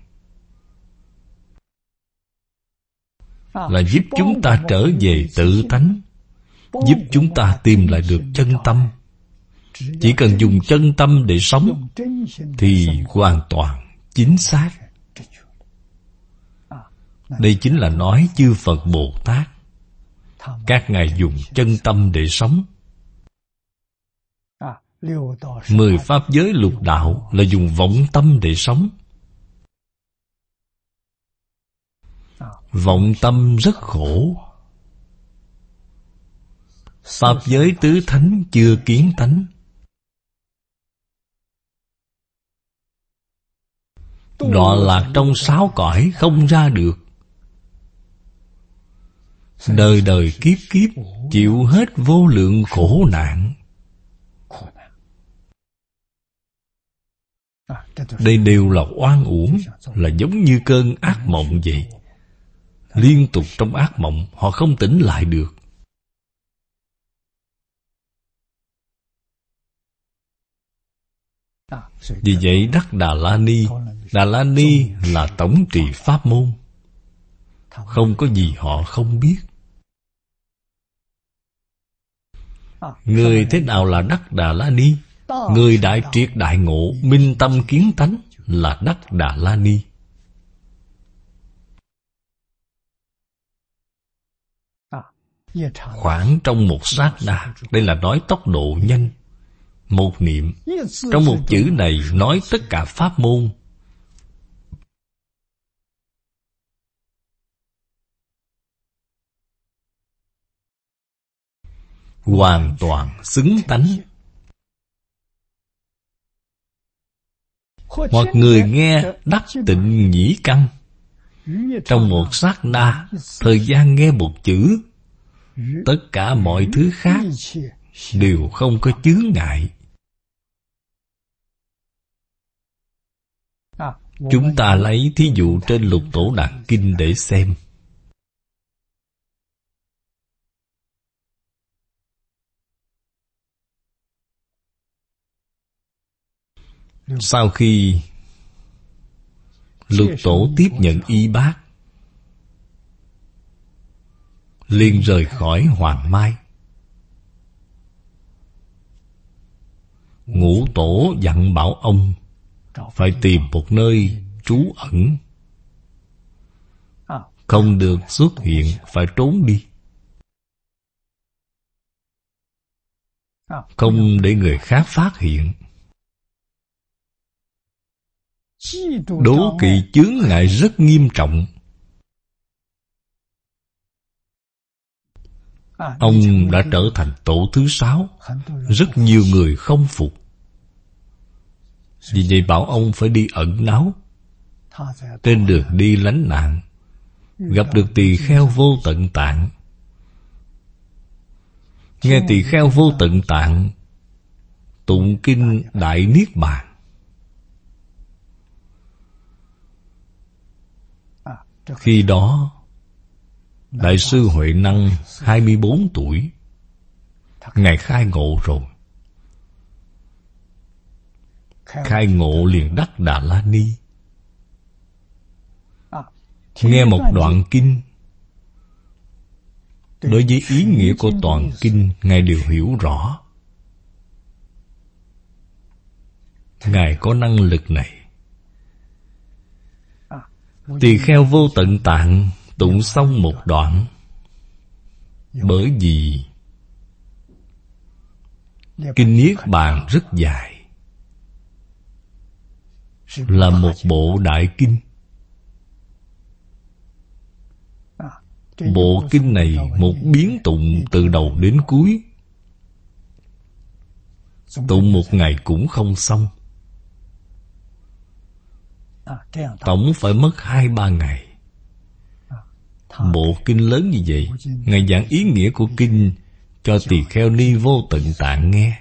Là giúp chúng ta trở về tự tánh, giúp chúng ta tìm lại được chân tâm. Chỉ cần dùng chân tâm để sống thì hoàn toàn chính xác. Đây chính là nói chư Phật Bồ Tát, các ngài dùng chân tâm để sống. 10 pháp giới lục đạo là dùng vọng tâm để sống. Vọng tâm rất khổ. Pháp giới tứ thánh chưa kiến tánh. Đọa lạc trong 6 cõi không ra được. Đời đời kiếp kiếp chịu hết vô lượng khổ nạn. Đây đều là oan uổng, là giống như cơn ác mộng vậy. Liên tục trong ác mộng, họ không tỉnh lại được. Vì vậy đắc Đà La Ni. Đà La Ni là tổng trì pháp môn. Không có gì họ không biết. Người thế nào là đắc Đà La Ni? Người đại triệt đại ngộ, minh tâm kiến tánh là đắc Đà La Ni. Khoảng trong một sát na, đây là nói tốc độ nhanh. Một niệm, trong một chữ này nói tất cả pháp môn. Hoàn toàn xứng tánh. Hoặc người nghe đắc tịnh nhĩ căn. Trong một sát na, thời gian nghe một chữ, tất cả mọi thứ khác đều không có chướng ngại. Chúng ta lấy thí dụ trên Lục Tổ Đàn Kinh để xem. Sau khi Lục Tổ tiếp nhận y bát, liền rời khỏi Hoàng Mai. Ngũ Tổ dặn bảo ông phải tìm một nơi trú ẩn, không được xuất hiện, phải trốn đi, không để người khác phát hiện. Đố kỵ chướng ngại rất nghiêm trọng. Ông đã trở thành tổ thứ 6. Rất nhiều người không phục. Vì vậy bảo ông phải đi ẩn náu. Trên đường đi lánh nạn, gặp được tỳ kheo Vô Tận Tạng. Nghe tỳ kheo Vô Tận Tạng tụng kinh Đại Niết Bàn. Khi đó Đại sư Huệ Năng 24 tuổi. Ngài khai ngộ rồi. Khai ngộ liền đắc Đà La Ni. Nghe một đoạn kinh, đối với ý nghĩa của toàn kinh Ngài đều hiểu rõ. Ngài có năng lực này. Tỳ kheo Vô Tận Tạng tụng xong một đoạn. Bởi vì kinh Niết Bàn rất dài, là một bộ đại kinh. Bộ kinh này một biến tụng từ đầu đến cuối, tụng một ngày cũng không xong. Tổng phải mất 2-3 ngày. Bộ kinh lớn như vậy, Ngài giảng ý nghĩa của kinh cho tỳ kheo ni Vô Tận Tạng nghe.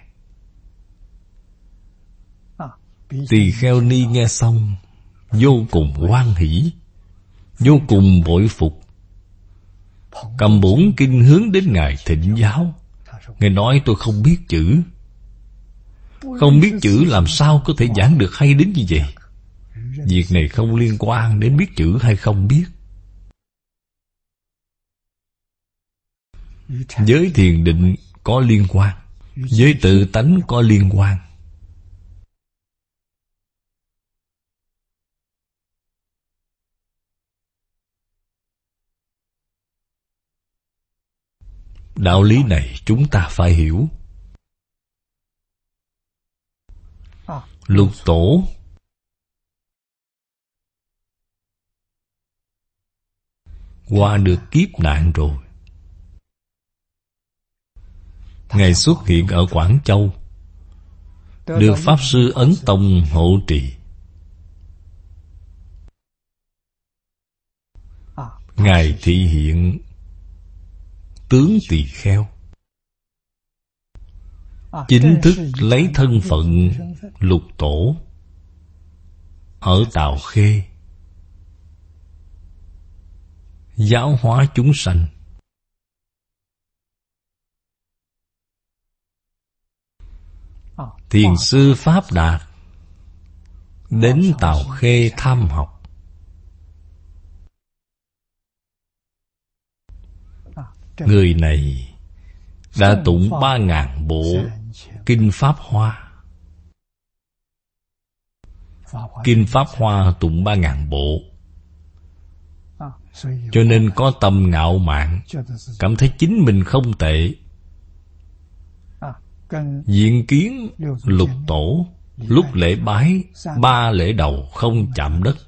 Tỳ kheo ni nghe xong vô cùng hoan hỷ, vô cùng bội phục, cầm bổn kinh hướng đến Ngài thỉnh giáo. Ngài nói tôi không biết chữ, không biết chữ làm sao có thể giảng được hay đến như vậy. Việc này không liên quan đến biết chữ hay không biết. Với thiền định có liên quan, với tự tánh có liên quan. Đạo lý này chúng ta phải hiểu. Lục Tổ qua được kiếp nạn rồi. Ngài xuất hiện ở Quảng Châu, được Pháp Sư Ấn Tông hộ trì. Ngài thị hiện tướng tỳ kheo, chính thức lấy thân phận Lục Tổ ở Tào Khê giáo hóa chúng sanh. Thiền sư Pháp Đạt đến Tào Khê tham học. Người này đã tụng 3.000 bộ Kinh Pháp Hoa. Kinh Pháp Hoa tụng 3.000 bộ, cho nên có tâm ngạo mạn, cảm thấy chính mình không tệ. Diện kiến Lục Tổ, lúc lễ bái 3 lễ đầu không chạm đất.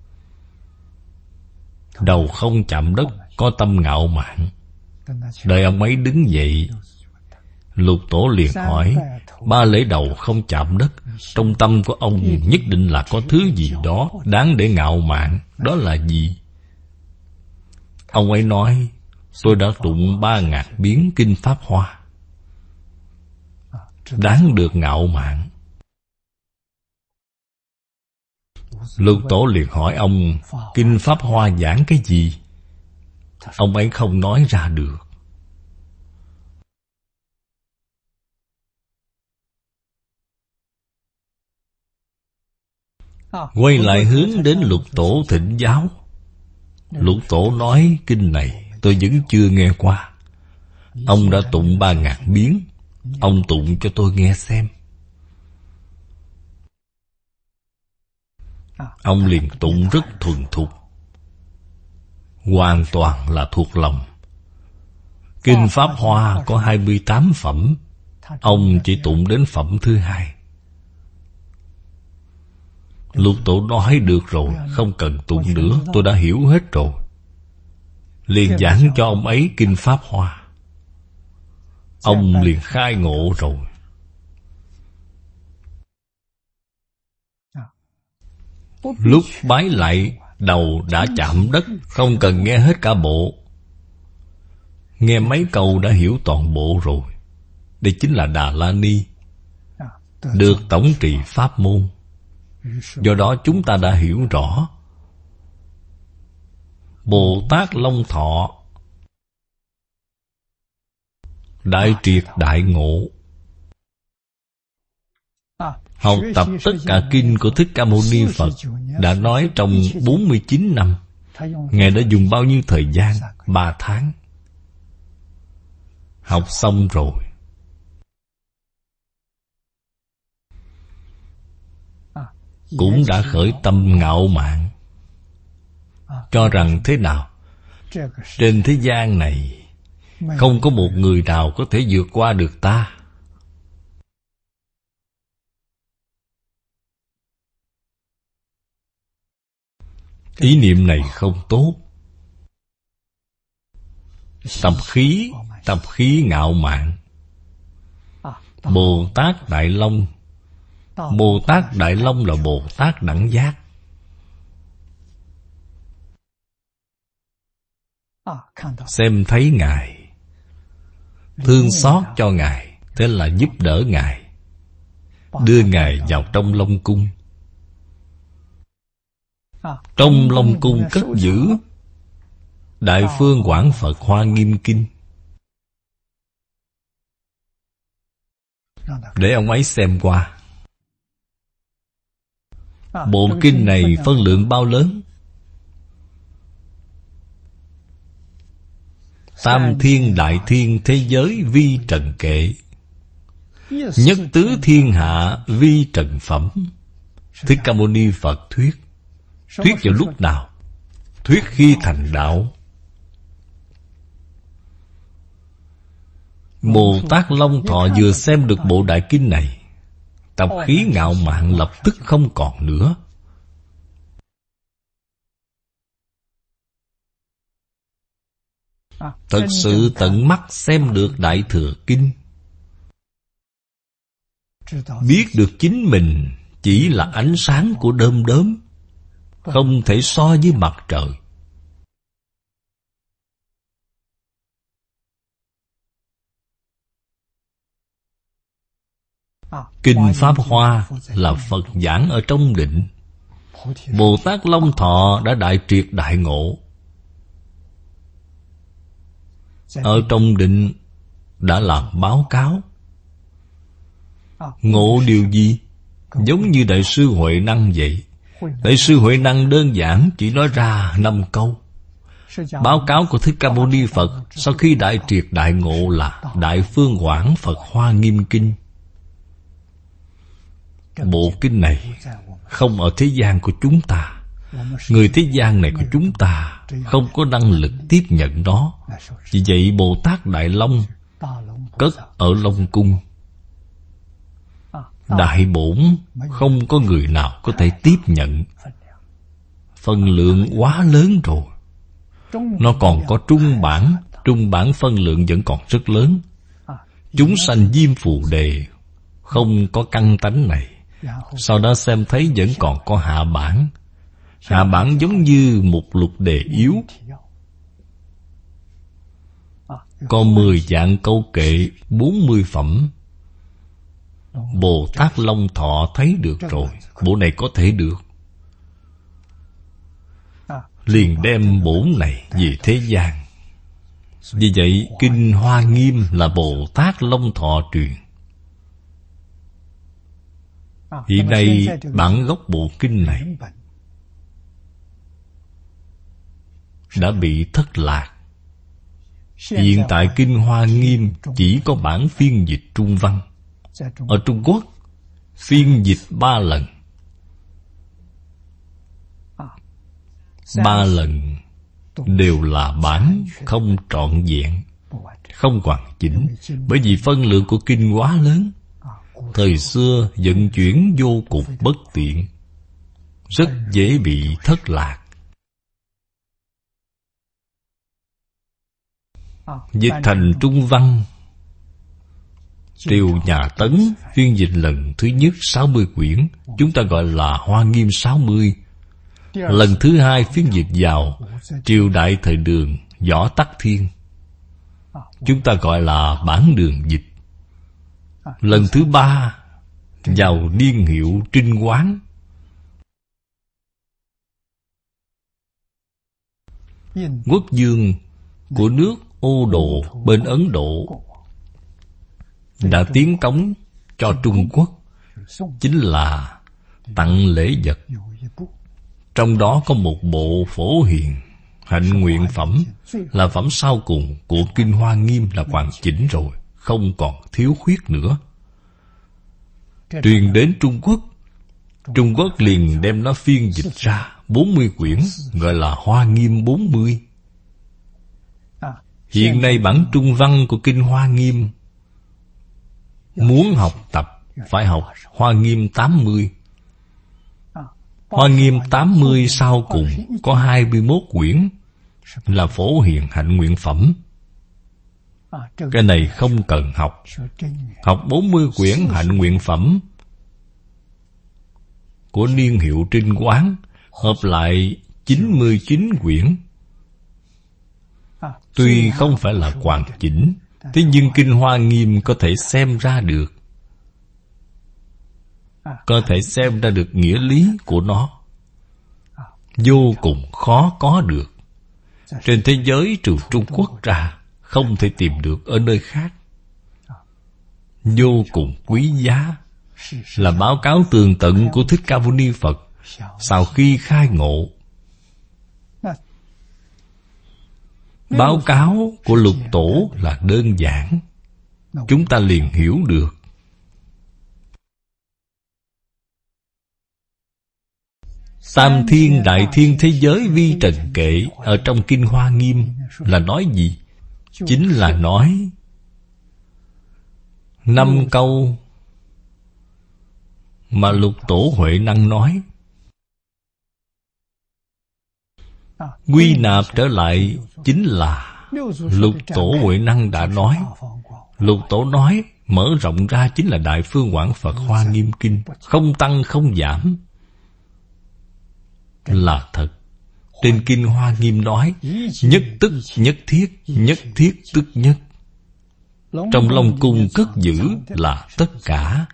Đầu không chạm đất, có tâm ngạo mạn. Đợi ông ấy đứng dậy, Lục Tổ liền hỏi, 3 lễ đầu không chạm đất, trong tâm của ông nhất định là có thứ gì đó đáng để ngạo mạn. Đó là gì? Ông ấy nói, tôi đã tụng 3.000 biến Kinh Pháp Hoa, đáng được ngạo mạn. Lục Tổ liền hỏi ông, Kinh Pháp Hoa giảng cái gì? Ông ấy không nói ra được. Quay lại hướng đến Lục Tổ thỉnh giáo. Lục Tổ nói, kinh này tôi vẫn chưa nghe qua. Ông đã tụng 3.000 biến, ông tụng cho tôi nghe xem. Ông liền tụng rất thuần thục, hoàn toàn là thuộc lòng. Kinh Pháp Hoa có 28 phẩm, ông chỉ tụng đến phẩm thứ 2. Lục Tổ nói được rồi, không cần tụng nữa, tôi đã hiểu hết rồi. Liền giảng cho ông ấy Kinh Pháp Hoa. Ông liền khai ngộ rồi. Lúc bái lại, đầu đã chạm đất, không cần nghe hết cả bộ. Nghe mấy câu đã hiểu toàn bộ rồi. Đây chính là Đà La Ni, được tổng trì pháp môn. Do đó chúng ta đã hiểu rõ Bồ Tát Long Thọ đại triệt đại ngộ. Học tập tất cả kinh của Thích Ca Mâu Ni Phật đã nói trong 49 năm. Ngài đã dùng bao nhiêu thời gian? 3 tháng. Học xong rồi. Cũng đã khởi tâm ngạo mạn, cho rằng thế nào? Trên thế gian này không có một người nào có thể vượt qua được ta. Ý niệm này không tốt. Tập khí ngạo mạn. Bồ Tát Đại Long. Bồ Tát Đại Long là Bồ Tát đẳng giác. Xem thấy Ngài, thương xót cho Ngài, thế là giúp đỡ Ngài, đưa Ngài vào trong Long Cung. Trong Long Cung cất giữ Đại Phương Quảng Phật Hoa Nghiêm Kinh, để ông ấy xem qua. Bộ kinh này phân lượng bao lớn? Tam thiên đại thiên thế giới vi trần kệ, nhất tứ thiên hạ vi trần phẩm. Thích Ca Mâu Ni Phật thuyết. Thuyết vào lúc nào? Thuyết khi thành đạo. Bồ Tát Long Thọ vừa xem được bộ đại kinh này, tập khí ngạo mạn lập tức không còn nữa. Thật sự tận mắt xem được Đại Thừa Kinh, biết được chính mình chỉ là ánh sáng của đom đóm, không thể so với mặt trời. Kinh Pháp Hoa là Phật giảng ở trong định. Bồ Tát Long Thọ đã đại triệt đại ngộ. Ở trong định đã làm báo cáo. Ngộ điều gì? Giống như Đại sư Huệ Năng vậy. Đại sư Huệ Năng đơn giản chỉ nói ra 5 câu. Báo cáo của Thích Ca Mâu Ni Phật sau khi đại triệt đại ngộ là Đại Phương Quảng Phật Hoa Nghiêm Kinh. Bộ kinh này không ở thế gian của chúng ta. Người thế gian này của chúng ta không có năng lực tiếp nhận nó. Vì vậy Bồ Tát Đại Long cất ở Long Cung. Đại bổn không có người nào có thể tiếp nhận. Phần lượng quá lớn rồi. Nó còn có trung bản. Trung bản phân lượng vẫn còn rất lớn. Chúng sanh Diêm Phù Đề không có căn tánh này. Sau đó xem thấy vẫn còn có hạ bản. Hạ bản giống như một lục đề yếu, có 10 dạng câu kệ, 40 phẩm. Bồ Tát Long Thọ thấy được rồi. Bộ này có thể được, liền đem bổn này về thế gian. Vì vậy Kinh Hoa Nghiêm là Bồ Tát Long Thọ truyền. Hiện nay bản gốc bộ kinh này đã bị thất lạc. Hiện tại Kinh Hoa Nghiêm chỉ có bản phiên dịch Trung văn. Ở Trung Quốc phiên dịch 3 lần. 3 lần đều là bản không trọn vẹn, không hoàn chỉnh. Bởi vì phân lượng của kinh quá lớn. Thời xưa vận chuyển vô cùng bất tiện, rất dễ bị thất lạc. Dịch thành Trung văn, Triều Nhà Tấn phiên dịch lần thứ nhất 60 quyển, chúng ta gọi là Hoa Nghiêm 60. Lần thứ hai phiên dịch vào triều đại thời Đường Võ Tắc Thiên, chúng ta gọi là bản Đường dịch. Lần thứ ba vào niên hiệu Trinh Quán. Quốc vương của nước Ô Đồ bên Ấn Độ đã tiến cống cho Trung Quốc, chính là tặng lễ vật. Trong đó có một bộ Phổ Hiền Hạnh Nguyện Phẩm, là phẩm sau cùng của Kinh Hoa Nghiêm, là hoàn chỉnh rồi, không còn thiếu khuyết nữa. Truyền đến Trung Quốc, Trung Quốc liền đem nó phiên dịch ra 40 quyển, gọi là Hoa Nghiêm 40. Hiện nay bản Trung văn của Kinh Hoa Nghiêm, muốn học tập phải học Hoa Nghiêm 80. Hoa Nghiêm 80 sau cùng có 21 quyển là Phổ Hiền Hạnh Nguyện Phẩm. Cái này không cần học. Học 40 quyển Hạnh Nguyện Phẩm của Niên Hiệu Trinh Quán, hợp lại 99 quyển. Tuy không phải là hoàn chỉnh, thế nhưng Kinh Hoa Nghiêm có thể xem ra được, có thể xem ra được nghĩa lý của nó. Vô cùng khó có được. Trên thế giới trừ Trung Quốc ra, không thể tìm được ở nơi khác. Vô cùng quý giá, là báo cáo tường tận của Thích Ca Mâu Ni Phật sau khi khai ngộ. Báo cáo của Lục Tổ là đơn giản, chúng ta liền hiểu được. Tam thiên đại thiên thế giới vi trần kệ ở trong Kinh Hoa Nghiêm là nói gì? Chính là nói 5 câu mà Lục Tổ Huệ Năng nói. Quy nạp trở lại chính là Lục Tổ Huệ Năng đã nói. Lục Tổ nói mở rộng ra chính là Đại Phương Quảng Phật Hoa Nghiêm Kinh, không tăng không giảm, là thật. Trên Kinh Hoa Nghiêm nói nhất tức nhất thiết, nhất thiết tức nhất. Trong Long Cung cất giữ là tất cả.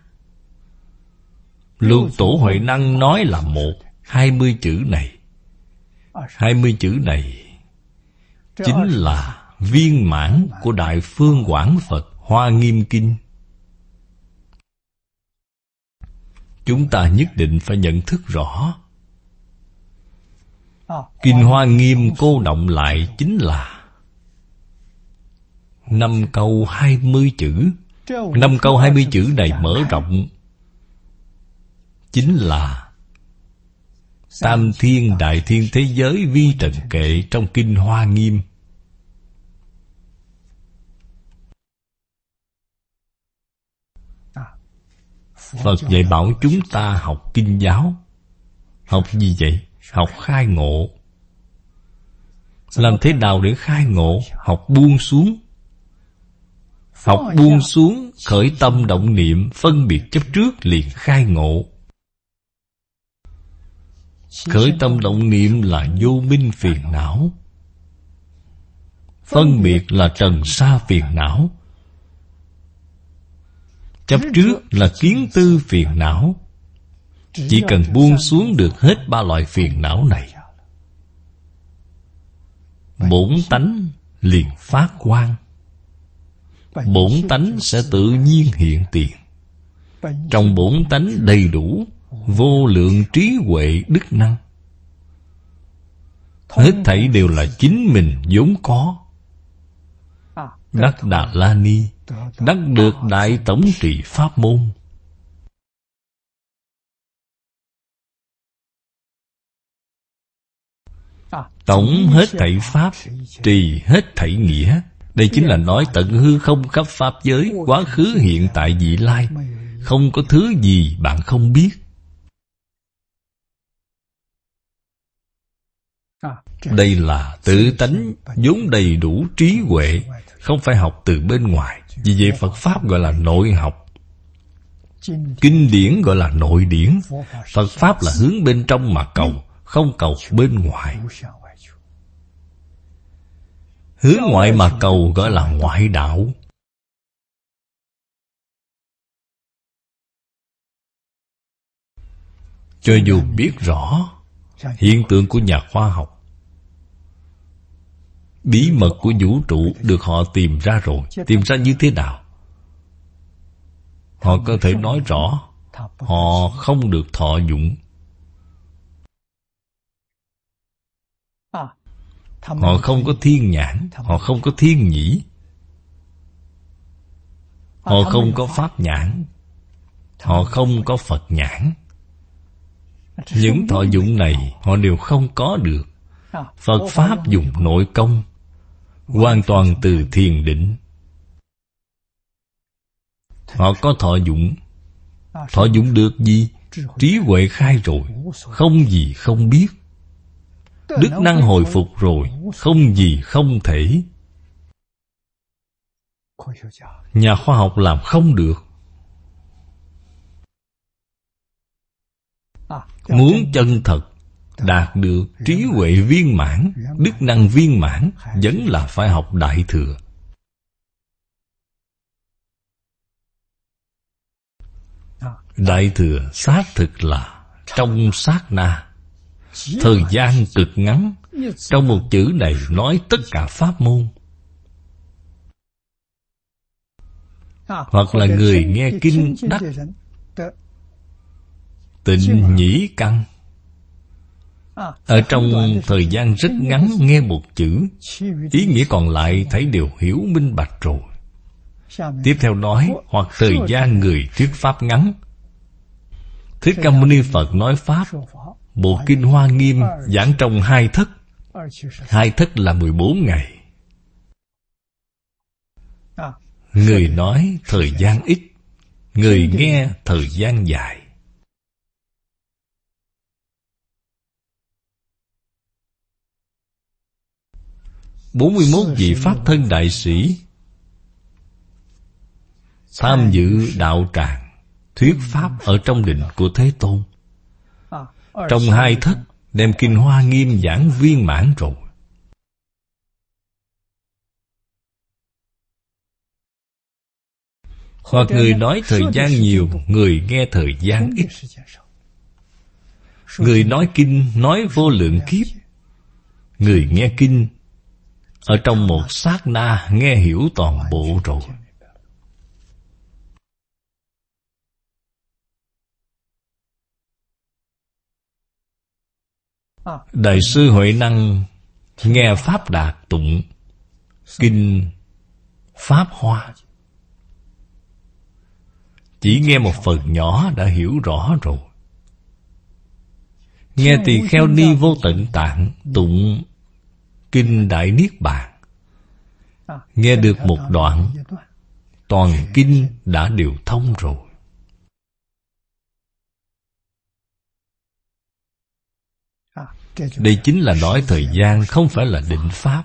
Lục Tổ Huệ Năng nói là một. 20 chữ này, 20 chữ này chính là viên mãn của Đại Phương Quảng Phật Hoa Nghiêm Kinh. Chúng ta nhất định phải nhận thức rõ. Kinh Hoa Nghiêm cô động lại chính là 5 câu 20 chữ. 5 câu 20 chữ này mở rộng chính là tam thiên đại thiên thế giới vi trần kệ trong Kinh Hoa Nghiêm. Phật dạy bảo chúng ta học kinh giáo. Học gì vậy? Học khai ngộ. Làm thế nào để khai ngộ? Học buông xuống. Học buông xuống, khởi tâm động niệm, phân biệt chấp trước liền khai ngộ. Khởi tâm động niệm là vô minh phiền não, phân biệt là trần sa phiền não, chấp trước là kiến tư phiền não. Chỉ cần buông xuống được hết 3 loại phiền não này, bổn tánh liền phát quang. Bổn tánh sẽ tự nhiên hiện tiền. Trong bổn tánh đầy đủ vô lượng trí huệ đức năng. Hết thảy đều là chính mình vốn có. Đắc Đà La Ni, đắc được đại tổng trì pháp môn. Tổng hết thảy pháp, trì hết thảy nghĩa. Đây chính là nói tận hư không khắp pháp giới, quá khứ hiện tại vị lai, không có thứ gì bạn không biết. Đây là tự tánh vốn đầy đủ trí huệ, không phải học từ bên ngoài. Vì vậy Phật Pháp gọi là nội học, kinh điển gọi là nội điển. Phật Pháp là hướng bên trong mà cầu, không cầu bên ngoài. Hướng ngoại mà cầu gọi là ngoại đạo. Cho dù biết rõ hiện tượng của nhà khoa học, bí mật của vũ trụ được họ tìm ra rồi. Tìm ra như thế nào? Họ có thể nói rõ, họ không được thọ dụng. Họ không có thiên nhãn, họ không có thiên nhĩ, họ không có pháp nhãn, họ không có Phật nhãn. Những thọ dụng này họ đều không có được. Phật Pháp dùng nội công, hoàn toàn từ thiền định. Họ có thọ dụng. Thọ dụng được gì? trí huệ khai rồi, không gì không biết. Đức năng hồi phục rồi, không gì không thể. Nhà khoa học làm không được. Muốn chân thật đạt được trí huệ viên mãn, đức năng viên mãn, vẫn là phải học Đại Thừa. Đại Thừa xác thực là trong sát na, thời gian cực ngắn. Trong một chữ này nói tất cả pháp môn. Hoặc là người nghe kinh đắc tịnh nhĩ căn, ở trong thời gian rất ngắn nghe một chữ, ý nghĩa còn lại thấy đều hiểu minh bạch rồi. Tiếp theo nói, hoặc thời gian người thuyết pháp ngắn. Thích Ca Mâu Ni Phật nói pháp, bộ kinh Hoa Nghiêm giảng trong 2 thất. 2 thất là 14 ngày. Người nói thời gian ít, người nghe thời gian dài. 41 vị Pháp thân đại sĩ tham dự đạo tràng thuyết pháp ở trong định của Thế Tôn. Trong 2 thất đem kinh Hoa Nghiêm giảng viên mãn rồi. Hoặc người nói thời gian nhiều, người nghe thời gian ít. Người nói kinh nói vô lượng kiếp, người nghe kinh ở trong một sát na nghe hiểu toàn bộ rồi. Đại sư Huệ Năng nghe pháp đạt tụng kinh Pháp Hoa, chỉ nghe một phần nhỏ đã hiểu rõ rồi. Nghe Tỳ Kheo Ni Vô Tận Tạng tụng kinh Đại Niết Bàn, nghe được một đoạn, toàn kinh đã đều thông rồi. Đây chính là nói thời gian, không phải là định pháp.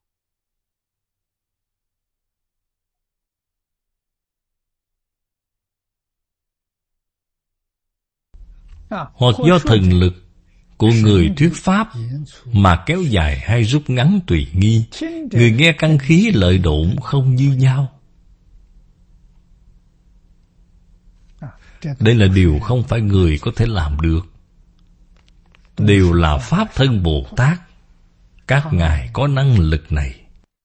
Hoặc do thần lực của người thuyết pháp mà kéo dài hay rút ngắn tùy nghi. Người nghe căn khí lợi độn không như nhau. Đây là điều không phải người có thể làm được. Đều là Pháp thân Bồ Tát. Các ngài có năng lực này.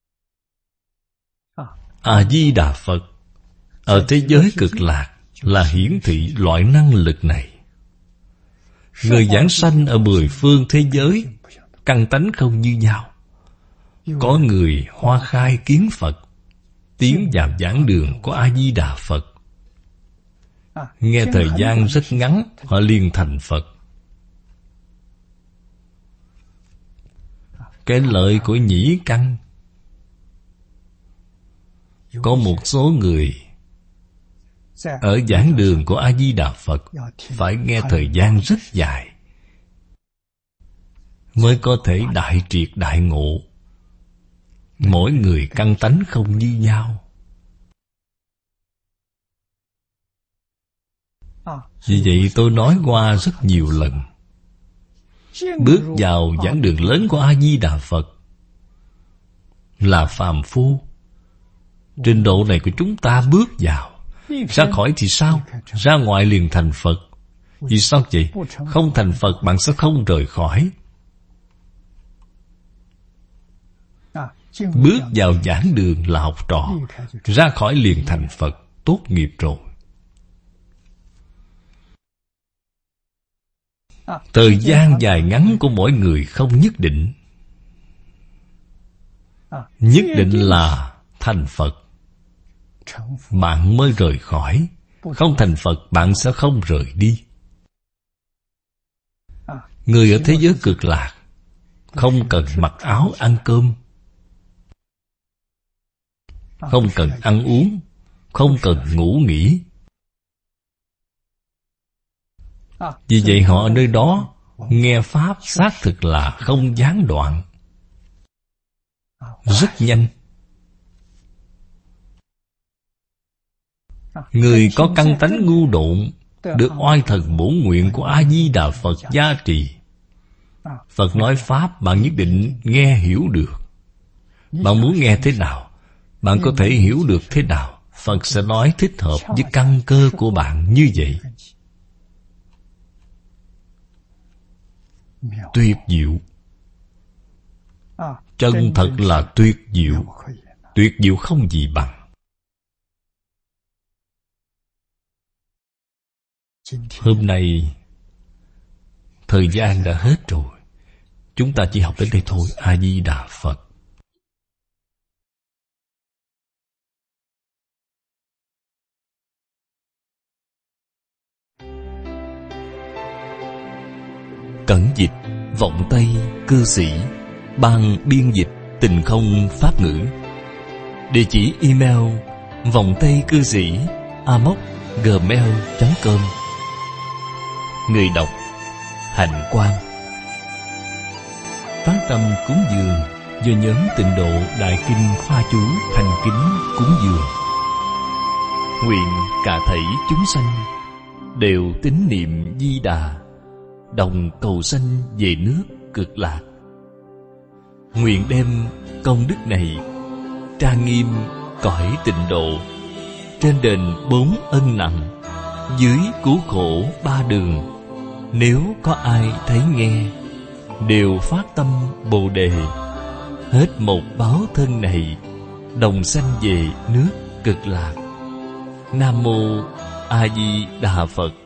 A-di-đà Phật ở thế giới cực lạc là hiển thị loại năng lực này. Người giảng sanh ở 10 phương thế giới căn tánh không như nhau. Có người hoa khai kiến Phật, tiến vào giảng đường của A-di-đà Phật. Nghe thời gian rất ngắn, họ liền thành Phật. Cái lợi của nhĩ căn, có một số người ở giảng đường của A-di-đà Phật phải nghe thời gian rất dài mới có thể đại triệt đại ngộ. Mỗi người căn tánh không như nhau. Vì vậy tôi nói qua rất nhiều lần, bước vào giảng đường lớn của A-di-đà Phật là phàm phu. Trình độ này của chúng ta bước vào, ra khỏi thì sao? Ra ngoài liền thành Phật. Vì sao vậy? Không thành Phật bạn sẽ không rời khỏi. Bước vào giảng đường là học trò, ra khỏi liền thành Phật, tốt nghiệp rồi. Thời gian dài ngắn của mỗi người không nhất định. Nhất định là thành Phật bạn mới rời khỏi. Không thành Phật bạn sẽ không rời đi. Người ở thế giới cực lạc không cần mặc áo ăn cơm, không cần ăn uống, không cần ngủ nghỉ. Vì vậy họ ở nơi đó nghe Pháp xác thực là không gián đoạn, rất nhanh. Người có căn tánh ngu độn được oai thần bổn nguyện của A-di-đà Phật gia trì. Phật nói Pháp bạn nhất định nghe hiểu được. Bạn muốn nghe thế nào, bạn có thể hiểu được thế nào, Phật sẽ nói thích hợp với căn cơ của bạn như vậy. Tuyệt diệu. Chân thật là tuyệt diệu. Tuyệt diệu không gì bằng. Hôm nay thời gian đã hết rồi. Chúng ta chỉ học đến đây thôi. A-di-đà Phật. Cẩn dịch vọng Tây cư sĩ, ban biên dịch Tình Không Pháp ngữ. Địa chỉ email vọng tây cư sĩ amos@gmail.com. Người đọc Hạnh Quang. Phát tâm cúng dường do nhóm Tịnh Độ Đại Kinh Khoa Chú thành kính cúng dường. Nguyện cả thảy chúng sanh đều tín niệm Di Đà, đồng cầu sanh về nước Cực Lạc. Nguyện đem công đức này trang nghiêm cõi Tịnh Độ, trên đền 4 ân nặng, dưới cứu khổ 3 đường. Nếu có ai thấy nghe, đều phát tâm Bồ Đề, hết một báo thân này, đồng sanh về nước Cực Lạc. Nam mô A Di Đà Phật.